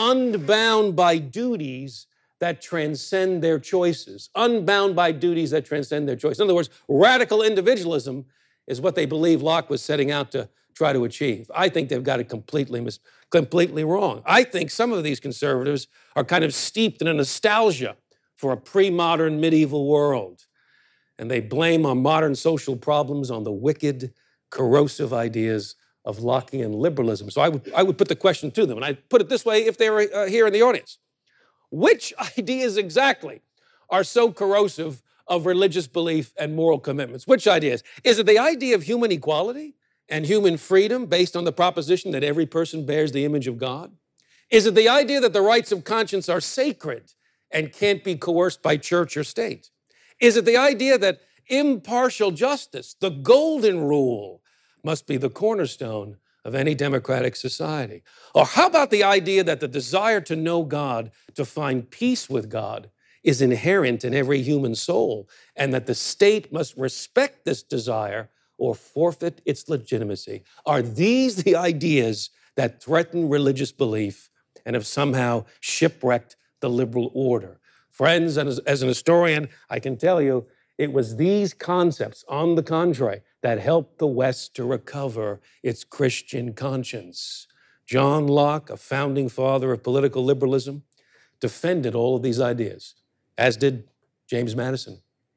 [SPEAKER 5] unbound by duties that transcend their choices. Unbound by duties that transcend their choices. In other words, radical individualism is what they believe Locke was setting out to try to achieve. I think they've got it completely, mis- completely wrong. I think some of these conservatives are kind of steeped in a nostalgia for a pre-modern medieval world. And they blame our modern social problems on the wicked, corrosive ideas of Lockean liberalism. So I would, I would put the question to them, and I'd put it this way if they were uh, here in the audience. Which ideas exactly are so corrosive of religious belief and moral commitments? Which ideas? Is it the idea of human equality and human freedom based on the proposition that every person bears the image of God? Is it the idea that the rights of conscience are sacred and can't be coerced by church or state? Is it the idea that impartial justice, the golden rule, must be the cornerstone of any democratic society? Or how about the idea that the desire to know God, to find peace with God, is inherent in every human soul, and that the state must respect this desire or forfeit its legitimacy? Are these the ideas that threaten religious belief and have somehow shipwrecked the liberal order? Friends, and as, as an historian, I can tell you, it was these concepts, on the contrary, that helped the West to recover its Christian conscience. John Locke, a founding father of political liberalism, defended all of these ideas, as did James Madison.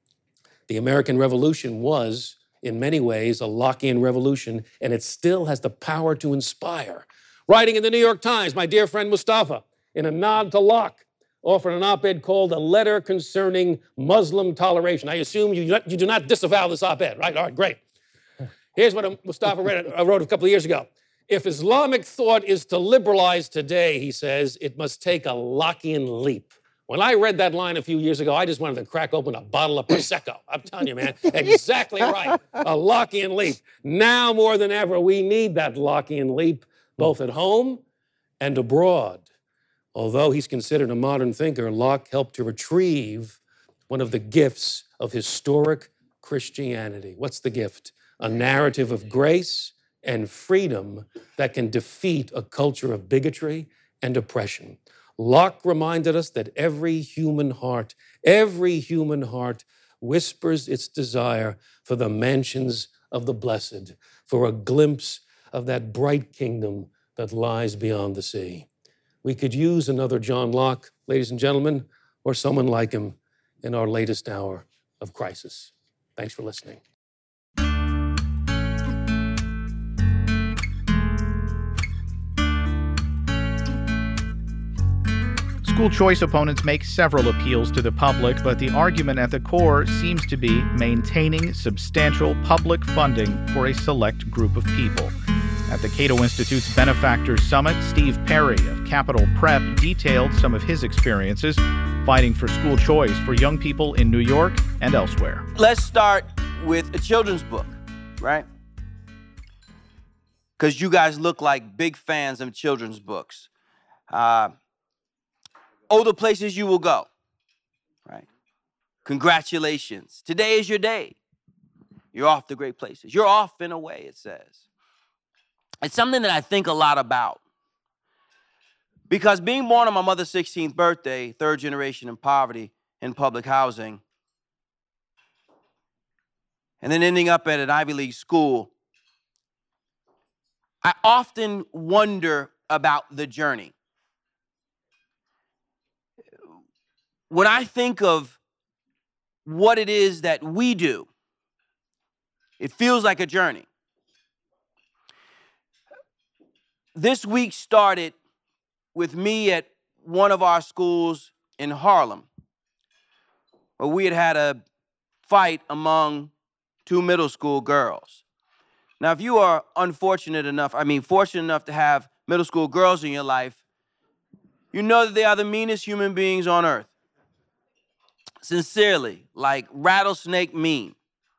[SPEAKER 5] The American Revolution was, in many ways, a Lockean revolution, and it still has the power to inspire. Writing in the New York Times, my dear friend Mustafa, in a nod to Locke, offered an op-ed called A Letter Concerning Muslim Toleration. I assume you, you do not disavow this op-ed, right? All right, great. Here's what Mustafa read, uh, wrote a couple of years ago. If Islamic thought is to liberalize today, he says, it must take a Lockean leap. When I read that line a few years ago, I just wanted to crack open a bottle of Prosecco. I'm telling you, man, exactly right. A Lockean leap. Now more than ever, we need that Lockean leap, both at home and abroad. Although he's considered a modern thinker, Locke helped to retrieve one of the gifts of historic Christianity. What's the gift? A narrative of grace and freedom that can defeat a culture of bigotry and oppression. Locke reminded us that every human heart, every human heart whispers its desire for the mansions of the blessed, for a glimpse of that bright kingdom that lies beyond the sea. We could use another John Locke, ladies and gentlemen, or someone like him in our latest hour of crisis. Thanks for listening.
[SPEAKER 1] School choice opponents make several appeals to the public, but the argument at the core seems to be maintaining substantial public funding for a select group of people. At the Cato Institute's Benefactors Summit, Steve Perry of Capital Prep detailed some of his experiences fighting for school choice for young people in New York and elsewhere.
[SPEAKER 6] Let's start with a children's book, right? Because you guys look like big fans of children's books. Uh, oh, the places you will go, right? Congratulations. Today is your day. You're off to great places. You're off in a way, it says. It's something that I think a lot about. Because being born on my mother's sixteenth birthday, third generation in poverty, in public housing, and then ending up at an Ivy League school, I often wonder about the journey. When I think of what it is that we do, it feels like a journey. This week started with me at one of our schools in Harlem, where we had had a fight among two middle school girls. Now, if you are unfortunate enough, I mean, fortunate enough to have middle school girls in your life, you know that they are the meanest human beings on earth. Sincerely, like rattlesnake mean.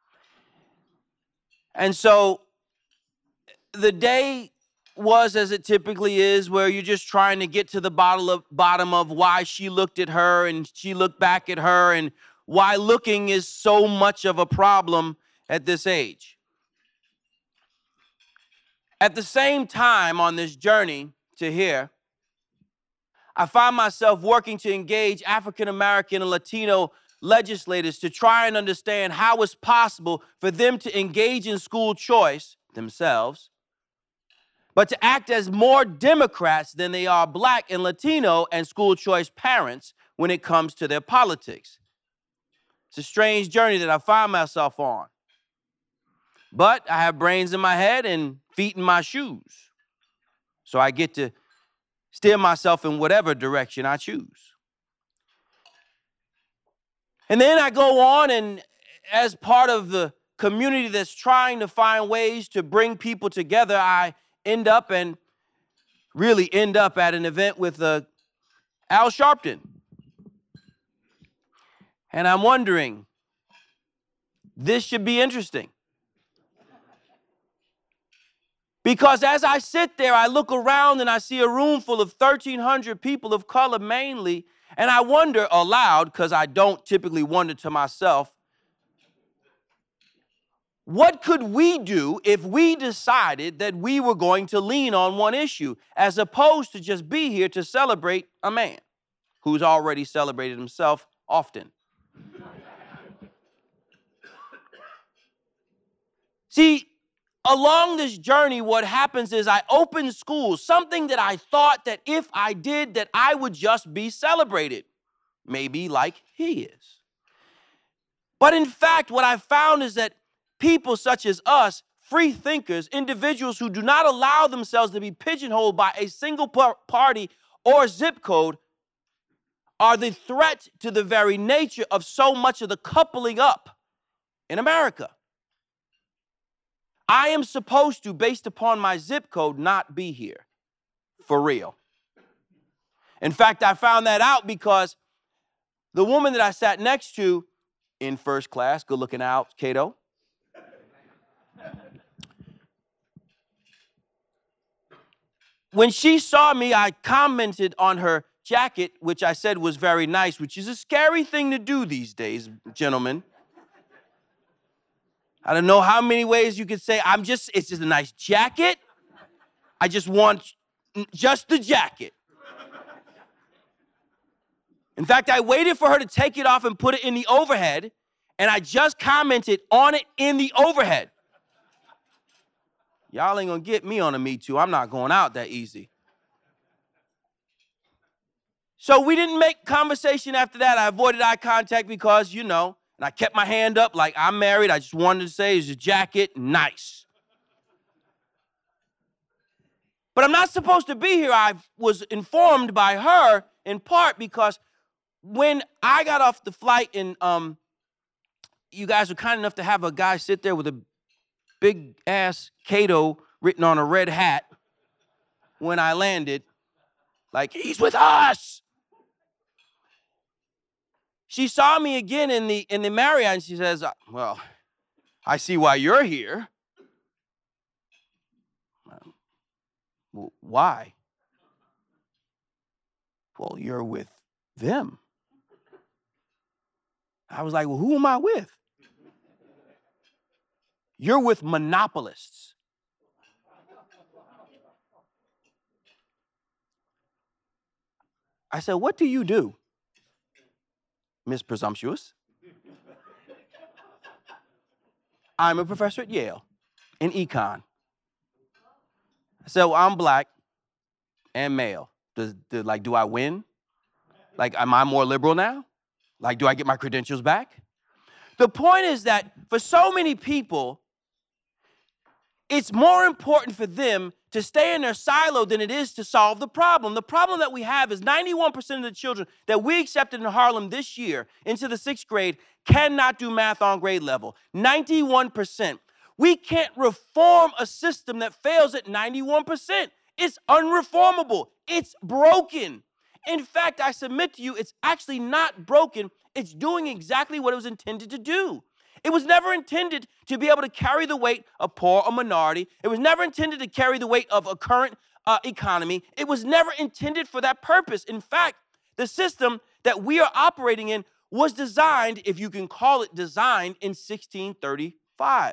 [SPEAKER 6] And so the day was as it typically is, where you're just trying to get to the bottom of, bottom of why she looked at her and she looked back at her and why looking is so much of a problem at this age. At the same time on this journey to here, I find myself working to engage African American and Latino legislators to try and understand how it's possible for them to engage in school choice themselves, but to act as more Democrats than they are Black and Latino and school choice parents when it comes to their politics. It's a strange journey that I find myself on. But I have brains in my head and feet in my shoes. So I get to steer myself in whatever direction I choose. And then I go on, and as part of the community that's trying to find ways to bring people together, I end up and really end up at an event with uh, Al Sharpton. And I'm wondering, this should be interesting. Because as I sit there, I look around and I see a room full of thirteen hundred people of color mainly, and I wonder aloud, because I don't typically wonder to myself, what could we do if we decided that we were going to lean on one issue, as opposed to just be here to celebrate a man who's already celebrated himself often? See, along this journey, what happens is I open schools, something that I thought that if I did, that I would just be celebrated, maybe like he is. But in fact, what I found is that people such as us, free thinkers, individuals who do not allow themselves to be pigeonholed by a single party or zip code, are the threat to the very nature of so much of the coupling up in America. I am supposed to, based upon my zip code, not be here. For real. In fact, I found that out because the woman that I sat next to in first class, good looking out, Cato, when she saw me, I commented on her jacket, which I said was very nice, which is a scary thing to do these days, gentlemen. I don't know how many ways you could say, I'm just, it's just a nice jacket. I just want just the jacket. In fact, I waited for her to take it off and put it in the overhead, and I just commented on it in the overhead. Y'all ain't gonna get me on a Me Too. I'm not going out that easy. So we didn't make conversation after that. I avoided eye contact because, you know, and I kept my hand up like I'm married. I just wanted to say, is your jacket nice? But I'm not supposed to be here. I was informed by her in part because when I got off the flight and um, you guys were kind enough to have a guy sit there with a big ass Cato written on a red hat when I landed, like, he's with us. She saw me again in the in the Marriott, and she says, well, I see why you're here. Well, why? Well, you're with them. I was like, well, who am I with? You're with monopolists. I said, what do you do, Miss Presumptuous? I'm a professor at Yale in econ. I said, well, I'm black and male. Does, does, like, do I win? Like, am I more liberal now? Like, do I get my credentials back? The point is that for so many people, it's more important for them to stay in their silo than it is to solve the problem. The problem that we have is ninety-one percent of the children that we accepted in Harlem this year into the sixth grade cannot do math on grade level. ninety-one percent. We can't reform a system that fails at ninety-one percent. It's unreformable. It's broken. In fact, I submit to you, it's actually not broken. It's doing exactly what it was intended to do. It was never intended to be able to carry the weight of poor or minority. It was never intended to carry the weight of a current uh, economy. It was never intended for that purpose. In fact, the system that we are operating in was designed, if you can call it designed, in sixteen thirty-five.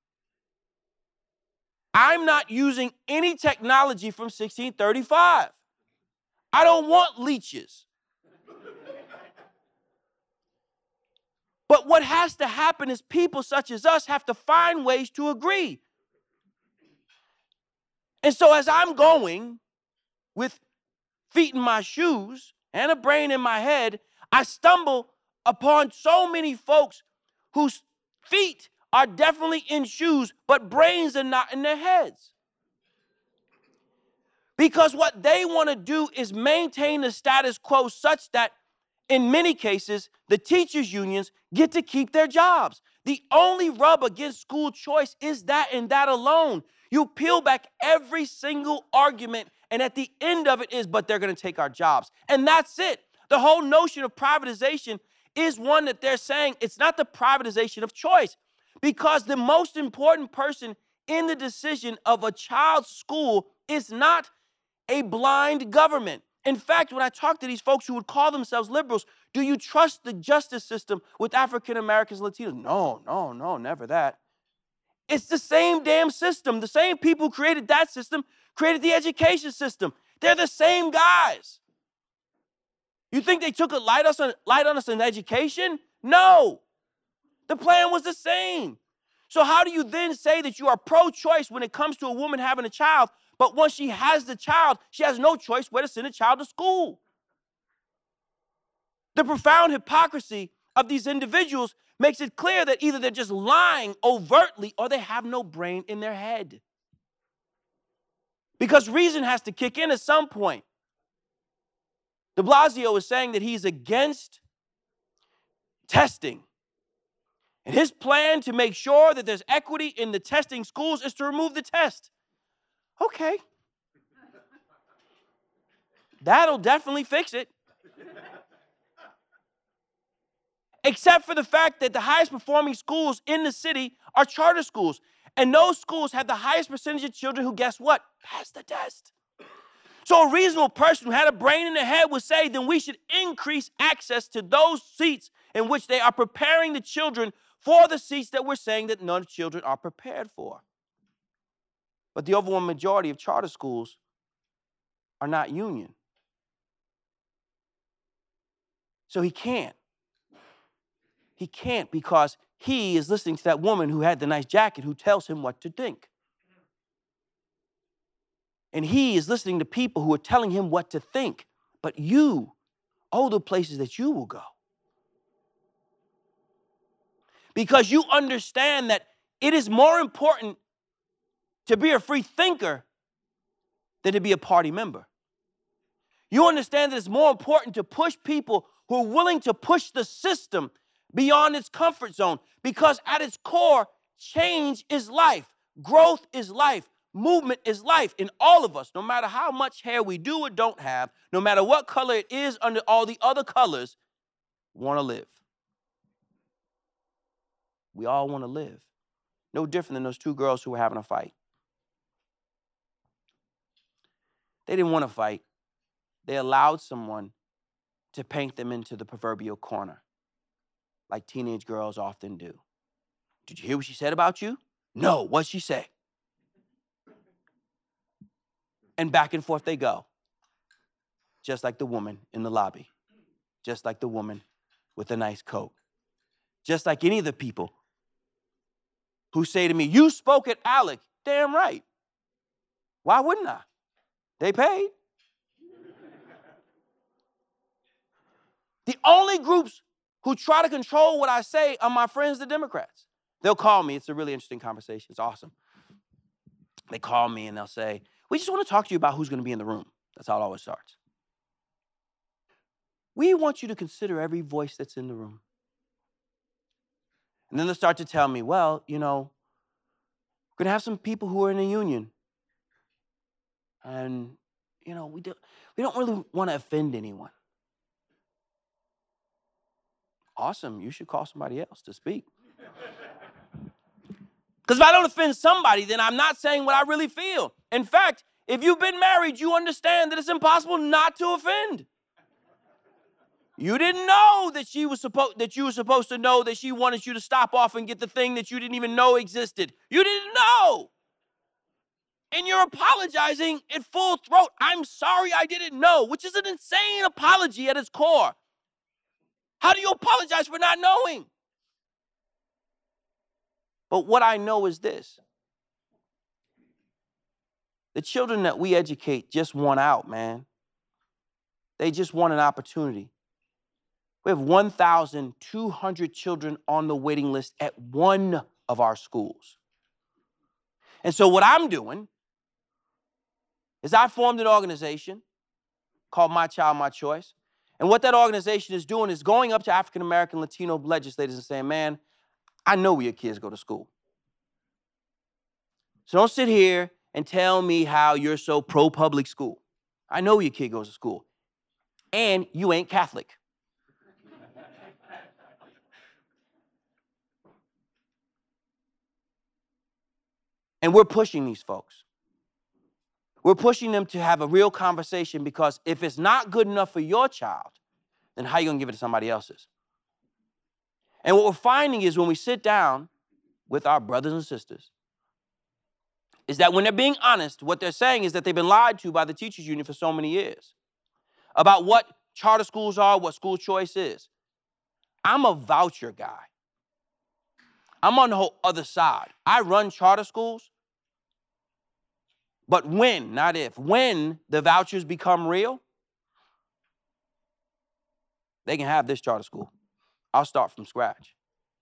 [SPEAKER 6] I'm not using any technology from sixteen thirty-five. I don't want leeches. But what has to happen is people such as us have to find ways to agree. And so as I'm going with feet in my shoes and a brain in my head, I stumble upon so many folks whose feet are definitely in shoes, but brains are not in their heads. Because what they want to do is maintain the status quo such that in many cases, the teachers' unions get to keep their jobs. The only rub against school choice is that and that alone. You peel back every single argument, and at the end of it is, but they're going to take our jobs. And that's it. The whole notion of privatization is one that they're saying it's not the privatization of choice, because the most important person in the decision of a child's school is not a blind government. In fact, when I talk to these folks who would call themselves liberals, do you trust the justice system with African Americans and Latinos? No, no, no, never that. It's the same damn system. The same people who created that system created the education system. They're the same guys. You think they took a light, us on, light on us in education? No. The plan was the same. So how do you then say that you are pro-choice when it comes to a woman having a child, but once she has the child, she has no choice where to send a child to school? The profound hypocrisy of these individuals makes it clear that either they're just lying overtly or they have no brain in their head. Because reason has to kick in at some point. De Blasio is saying that he's against testing. And his plan to make sure that there's equity in the testing schools is to remove the test. Okay. That'll definitely fix it. Except for the fact that the highest performing schools in the city are charter schools. And those schools have the highest percentage of children who, guess what, pass the test. So a reasonable person who had a brain in their head would say, then we should increase access to those seats in which they are preparing the children for the seats that we're saying that none of children are prepared for. But the overwhelming majority of charter schools are not union. So he can't. He can't because he is listening to that woman who had the nice jacket who tells him what to think. And he is listening to people who are telling him what to think. But you, oh, the places that you will go. Because you understand that it is more important to be a free thinker than to be a party member. You understand that it's more important to push people who are willing to push the system beyond its comfort zone, because at its core, change is life, growth is life, movement is life. In all of us, no matter how much hair we do or don't have, no matter what color it is under all the other colors, want to live. We all want to live. No different than those two girls who were having a fight. They didn't want to fight. They allowed someone to paint them into the proverbial corner, like teenage girls often do. Did you hear what she said about you? No, what'd she say? And back and forth they go, just like the woman in the lobby, just like the woman with a nice coat, just like any of the people who say to me, you spoke at ALEC. Damn right. Why wouldn't I? They paid. The only groups who try to control what I say are my friends, the Democrats. They'll call me. It's a really interesting conversation. It's awesome. They call me and they'll say, We just want to talk to you about who's going to be in the room. That's how it always starts. We want you to consider every voice that's in the room. And then they'll start to tell me, well, you know, we're going to have some people who are in the union. And, you know, we, do, we don't really want to offend anyone. Awesome. You should call somebody else to speak. Because if I don't offend somebody, then I'm not saying what I really feel. In fact, if you've been married, you understand that it's impossible not to offend. You didn't know that she was supposed that you were supposed to know that she wanted you to stop off and get the thing that you didn't even know existed. You didn't know. And you're apologizing at full throat. I'm sorry I didn't know, which is an insane apology at its core. How do you apologize for not knowing? But what I know is this. The children that we educate just want out, man. They just want an opportunity. We have one thousand two hundred children on the waiting list at one of our schools. And so what I'm doing is I formed an organization called My Child, My Choice. And what that organization is doing is going up to African American, Latino legislators and saying, man, I know where your kids go to school. So don't sit here and tell me how you're so pro-public school. I know where your kid goes to school. And you ain't Catholic. And we're pushing these folks. We're pushing them to have a real conversation, because if it's not good enough for your child, then how are you going to give it to somebody else's? And what we're finding is when we sit down with our brothers and sisters, is that when they're being honest, what they're saying is that they've been lied to by the teachers union for so many years about what charter schools are, what school choice is. I'm a voucher guy. I'm on the whole other side. I run charter schools, but when, not if, when the vouchers become real, they can have this charter school. I'll start from scratch.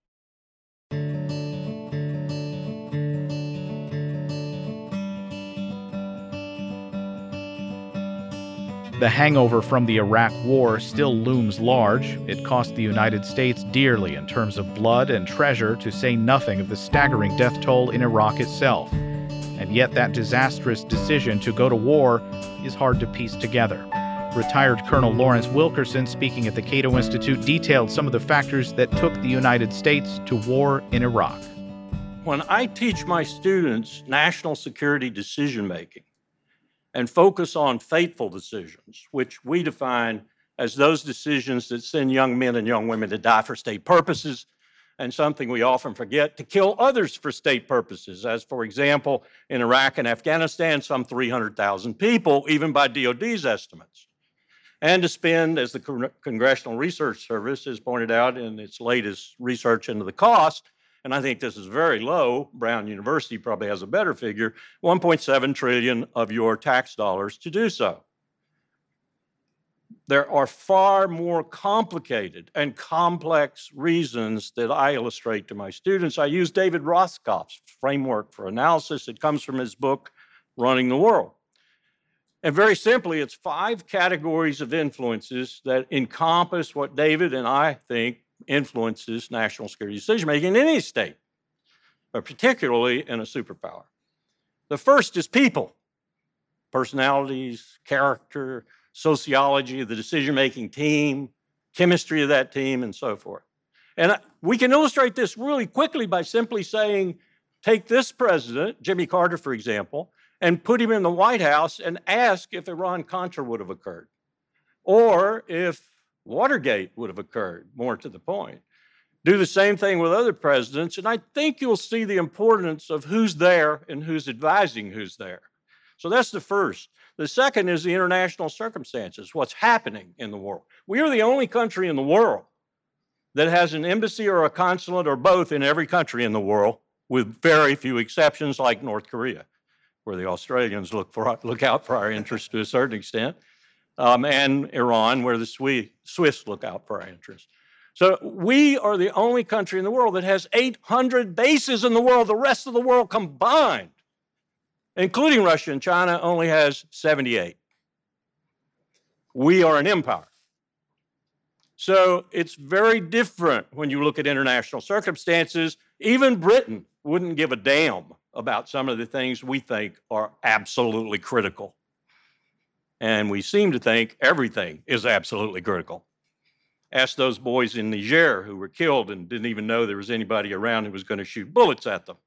[SPEAKER 1] The hangover from the Iraq War still looms large. It cost the United States dearly in terms of blood and treasure, to say nothing of the staggering death toll in Iraq itself. And yet that disastrous decision to go to war is hard to piece together. Retired Colonel Lawrence Wilkerson, speaking at the Cato Institute, detailed some of the factors that took the United States to war in Iraq.
[SPEAKER 7] When I teach my students national security decision-making and focus on fateful decisions, which we define as those decisions that send young men and young women to die for state purposes, and something we often forget, to kill others for state purposes, as, for example, in Iraq and Afghanistan, some three hundred thousand people, even by D O D's estimates. And to spend, as the Con- Congressional Research Service has pointed out in its latest research into the cost, and I think this is very low, Brown University probably has a better figure, one point seven trillion dollars of your tax dollars to do so. There are far more complicated and complex reasons that I illustrate to my students. I use David Rothkopf's framework for analysis. It comes from his book, Running the World. And very simply, it's five categories of influences that encompass what David and I think influences national security decision-making in any state, but particularly in a superpower. The first is people, personalities, character, sociology of the decision-making team, chemistry of that team, and so forth. And we can illustrate this really quickly by simply saying, take this president, Jimmy Carter, for example, and put him in the White House and ask if Iran-Contra would have occurred, or if Watergate would have occurred, more to the point. Do the same thing with other presidents, and I think you'll see the importance of who's there and who's advising who's there. So that's the first. The second is the international circumstances, what's happening in the world. We are the only country in the world that has an embassy or a consulate or both in every country in the world, with very few exceptions like North Korea, where the Australians look, for, look out for our interests to a certain extent, um, and Iran, where the Swiss look out for our interests. So we are the only country in the world that has eight hundred bases in the world, the rest of the world combined. including Russia and China, only has seventy-eight. We are an empire. So it's very different when you look at international circumstances. Even Britain wouldn't give a damn about some of the things we think are absolutely critical. And we seem to think everything is absolutely critical. Ask those boys in Niger who were killed and didn't even know there was anybody around who was going to shoot bullets at them.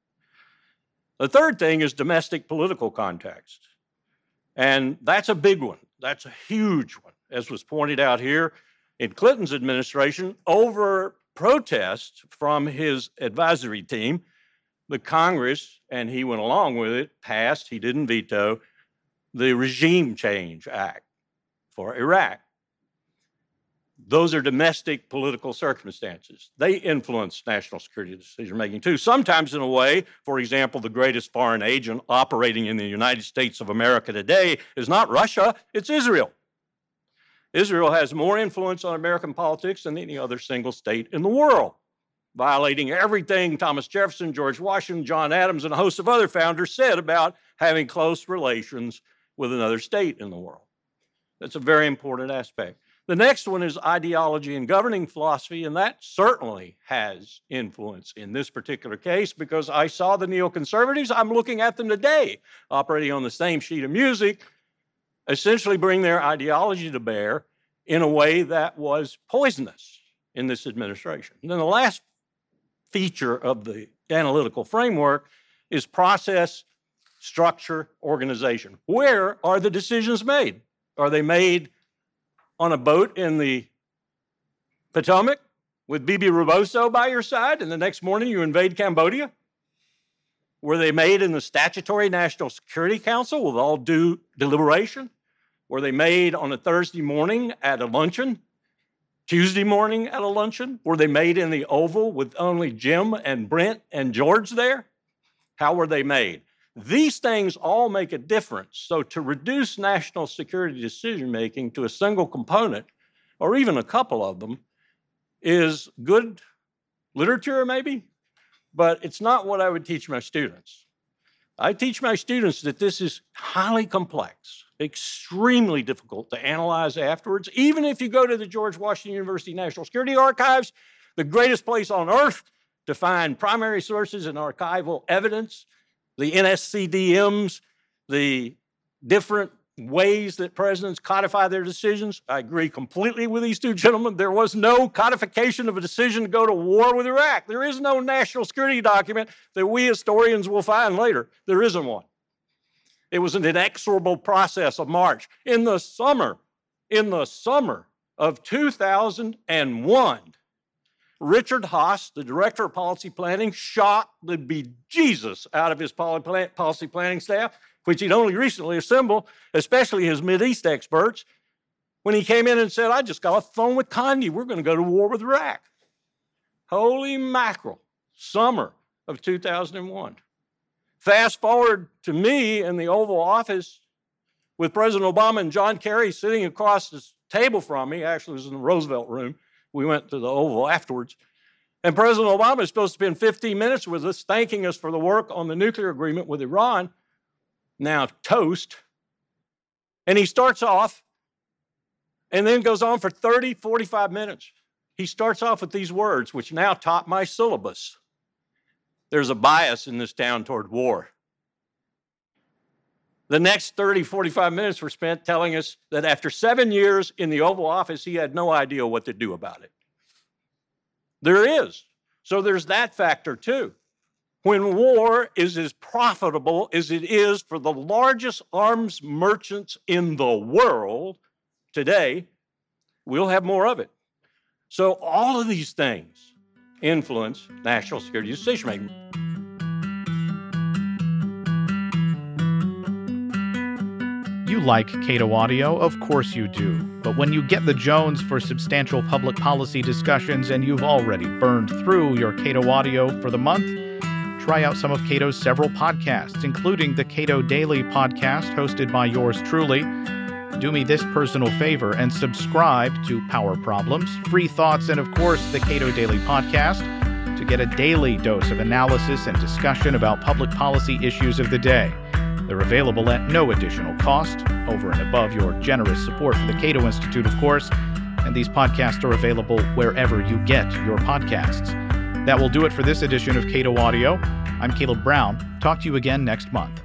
[SPEAKER 7] The third thing is domestic political context. And that's a big one. That's a huge one, as was pointed out here. In Clinton's administration, over protest from his advisory team, the Congress, and he went along with it, passed, he didn't veto, the Regime Change Act for Iraq. Those are domestic political circumstances. They influence national security decision-making too, sometimes in a way, for example, the greatest foreign agent operating in the United States of America today is not Russia, it's Israel. Israel has more influence on American politics than any other single state in the world, violating everything Thomas Jefferson, George Washington, John Adams, and a host of other founders said about having close relations with another state in the world. That's a very important aspect. The next one is ideology and governing philosophy, and that certainly has influence in this particular case because I saw the neoconservatives, I'm looking at them today, operating on the same sheet of music, essentially bring their ideology to bear in a way that was poisonous in this administration. And then the last feature of the analytical framework is process, structure, organization. Where are the decisions made? Are they made on a boat in the Potomac with Bibi Raboso by your side and the next morning you invade Cambodia? Were they made in the statutory National Security Council with all due deliberation? Were they made on a Thursday morning at a luncheon? Tuesday morning at a luncheon? Were they made in the Oval with only Jim and Brent and George there? How were they made? These things all make a difference. So to reduce national security decision-making to a single component, or even a couple of them, is good literature maybe, but it's not what I would teach my students. I teach my students that this is highly complex, extremely difficult to analyze afterwards. Even if you go to the George Washington University National Security Archives, the greatest place on earth to find primary sources and archival evidence, the N S C D Ms, the different ways that presidents codify their decisions. I agree completely with these two gentlemen. There was no codification of a decision to go to war with Iraq. There is no national security document that we historians will find later. There isn't one. It was an inexorable process of march. In the summer, in the summer of two thousand one, Richard Haass, the director of policy planning, shot the bejesus out of his policy planning staff, which he'd only recently assembled, especially his Mideast experts, when he came in and said, I just got off the phone with Kanye. We're going to go to war with Iraq. Holy mackerel, summer of two thousand one. Fast forward to me in the Oval Office with President Obama and John Kerry sitting across the table from me. Actually, it was in the Roosevelt room. We went to the Oval afterwards. And President Obama is supposed to spend fifteen minutes with us, thanking us for the work on the nuclear agreement with Iran, now toast. And he starts off and then goes on for thirty, forty-five minutes. He starts off with these words, which now top my syllabus. There's a bias in this town toward war. The next thirty, forty-five minutes were spent telling us that after seven years in the Oval Office, he had no idea what to do about it. There is. So there's that factor too. When war is as profitable as it is for the largest arms merchants in the world today, we'll have more of it. So all of these things influence national security decision-making.
[SPEAKER 1] You like Cato Audio? Of course you do. But when you get the Jones for substantial public policy discussions and you've already burned through your Cato Audio for the month, try out some of Cato's several podcasts, including the Cato Daily podcast hosted by yours truly. Do me this personal favor and subscribe to Power Problems, Free Thoughts, and of course the Cato Daily podcast to get a daily dose of analysis and discussion about public policy issues of the day. They're available at no additional cost, over and above your generous support for the Cato Institute, of course, and these podcasts are available wherever you get your podcasts. That will do it for this edition of Cato Audio. I'm Caleb Brown. Talk to you again next month.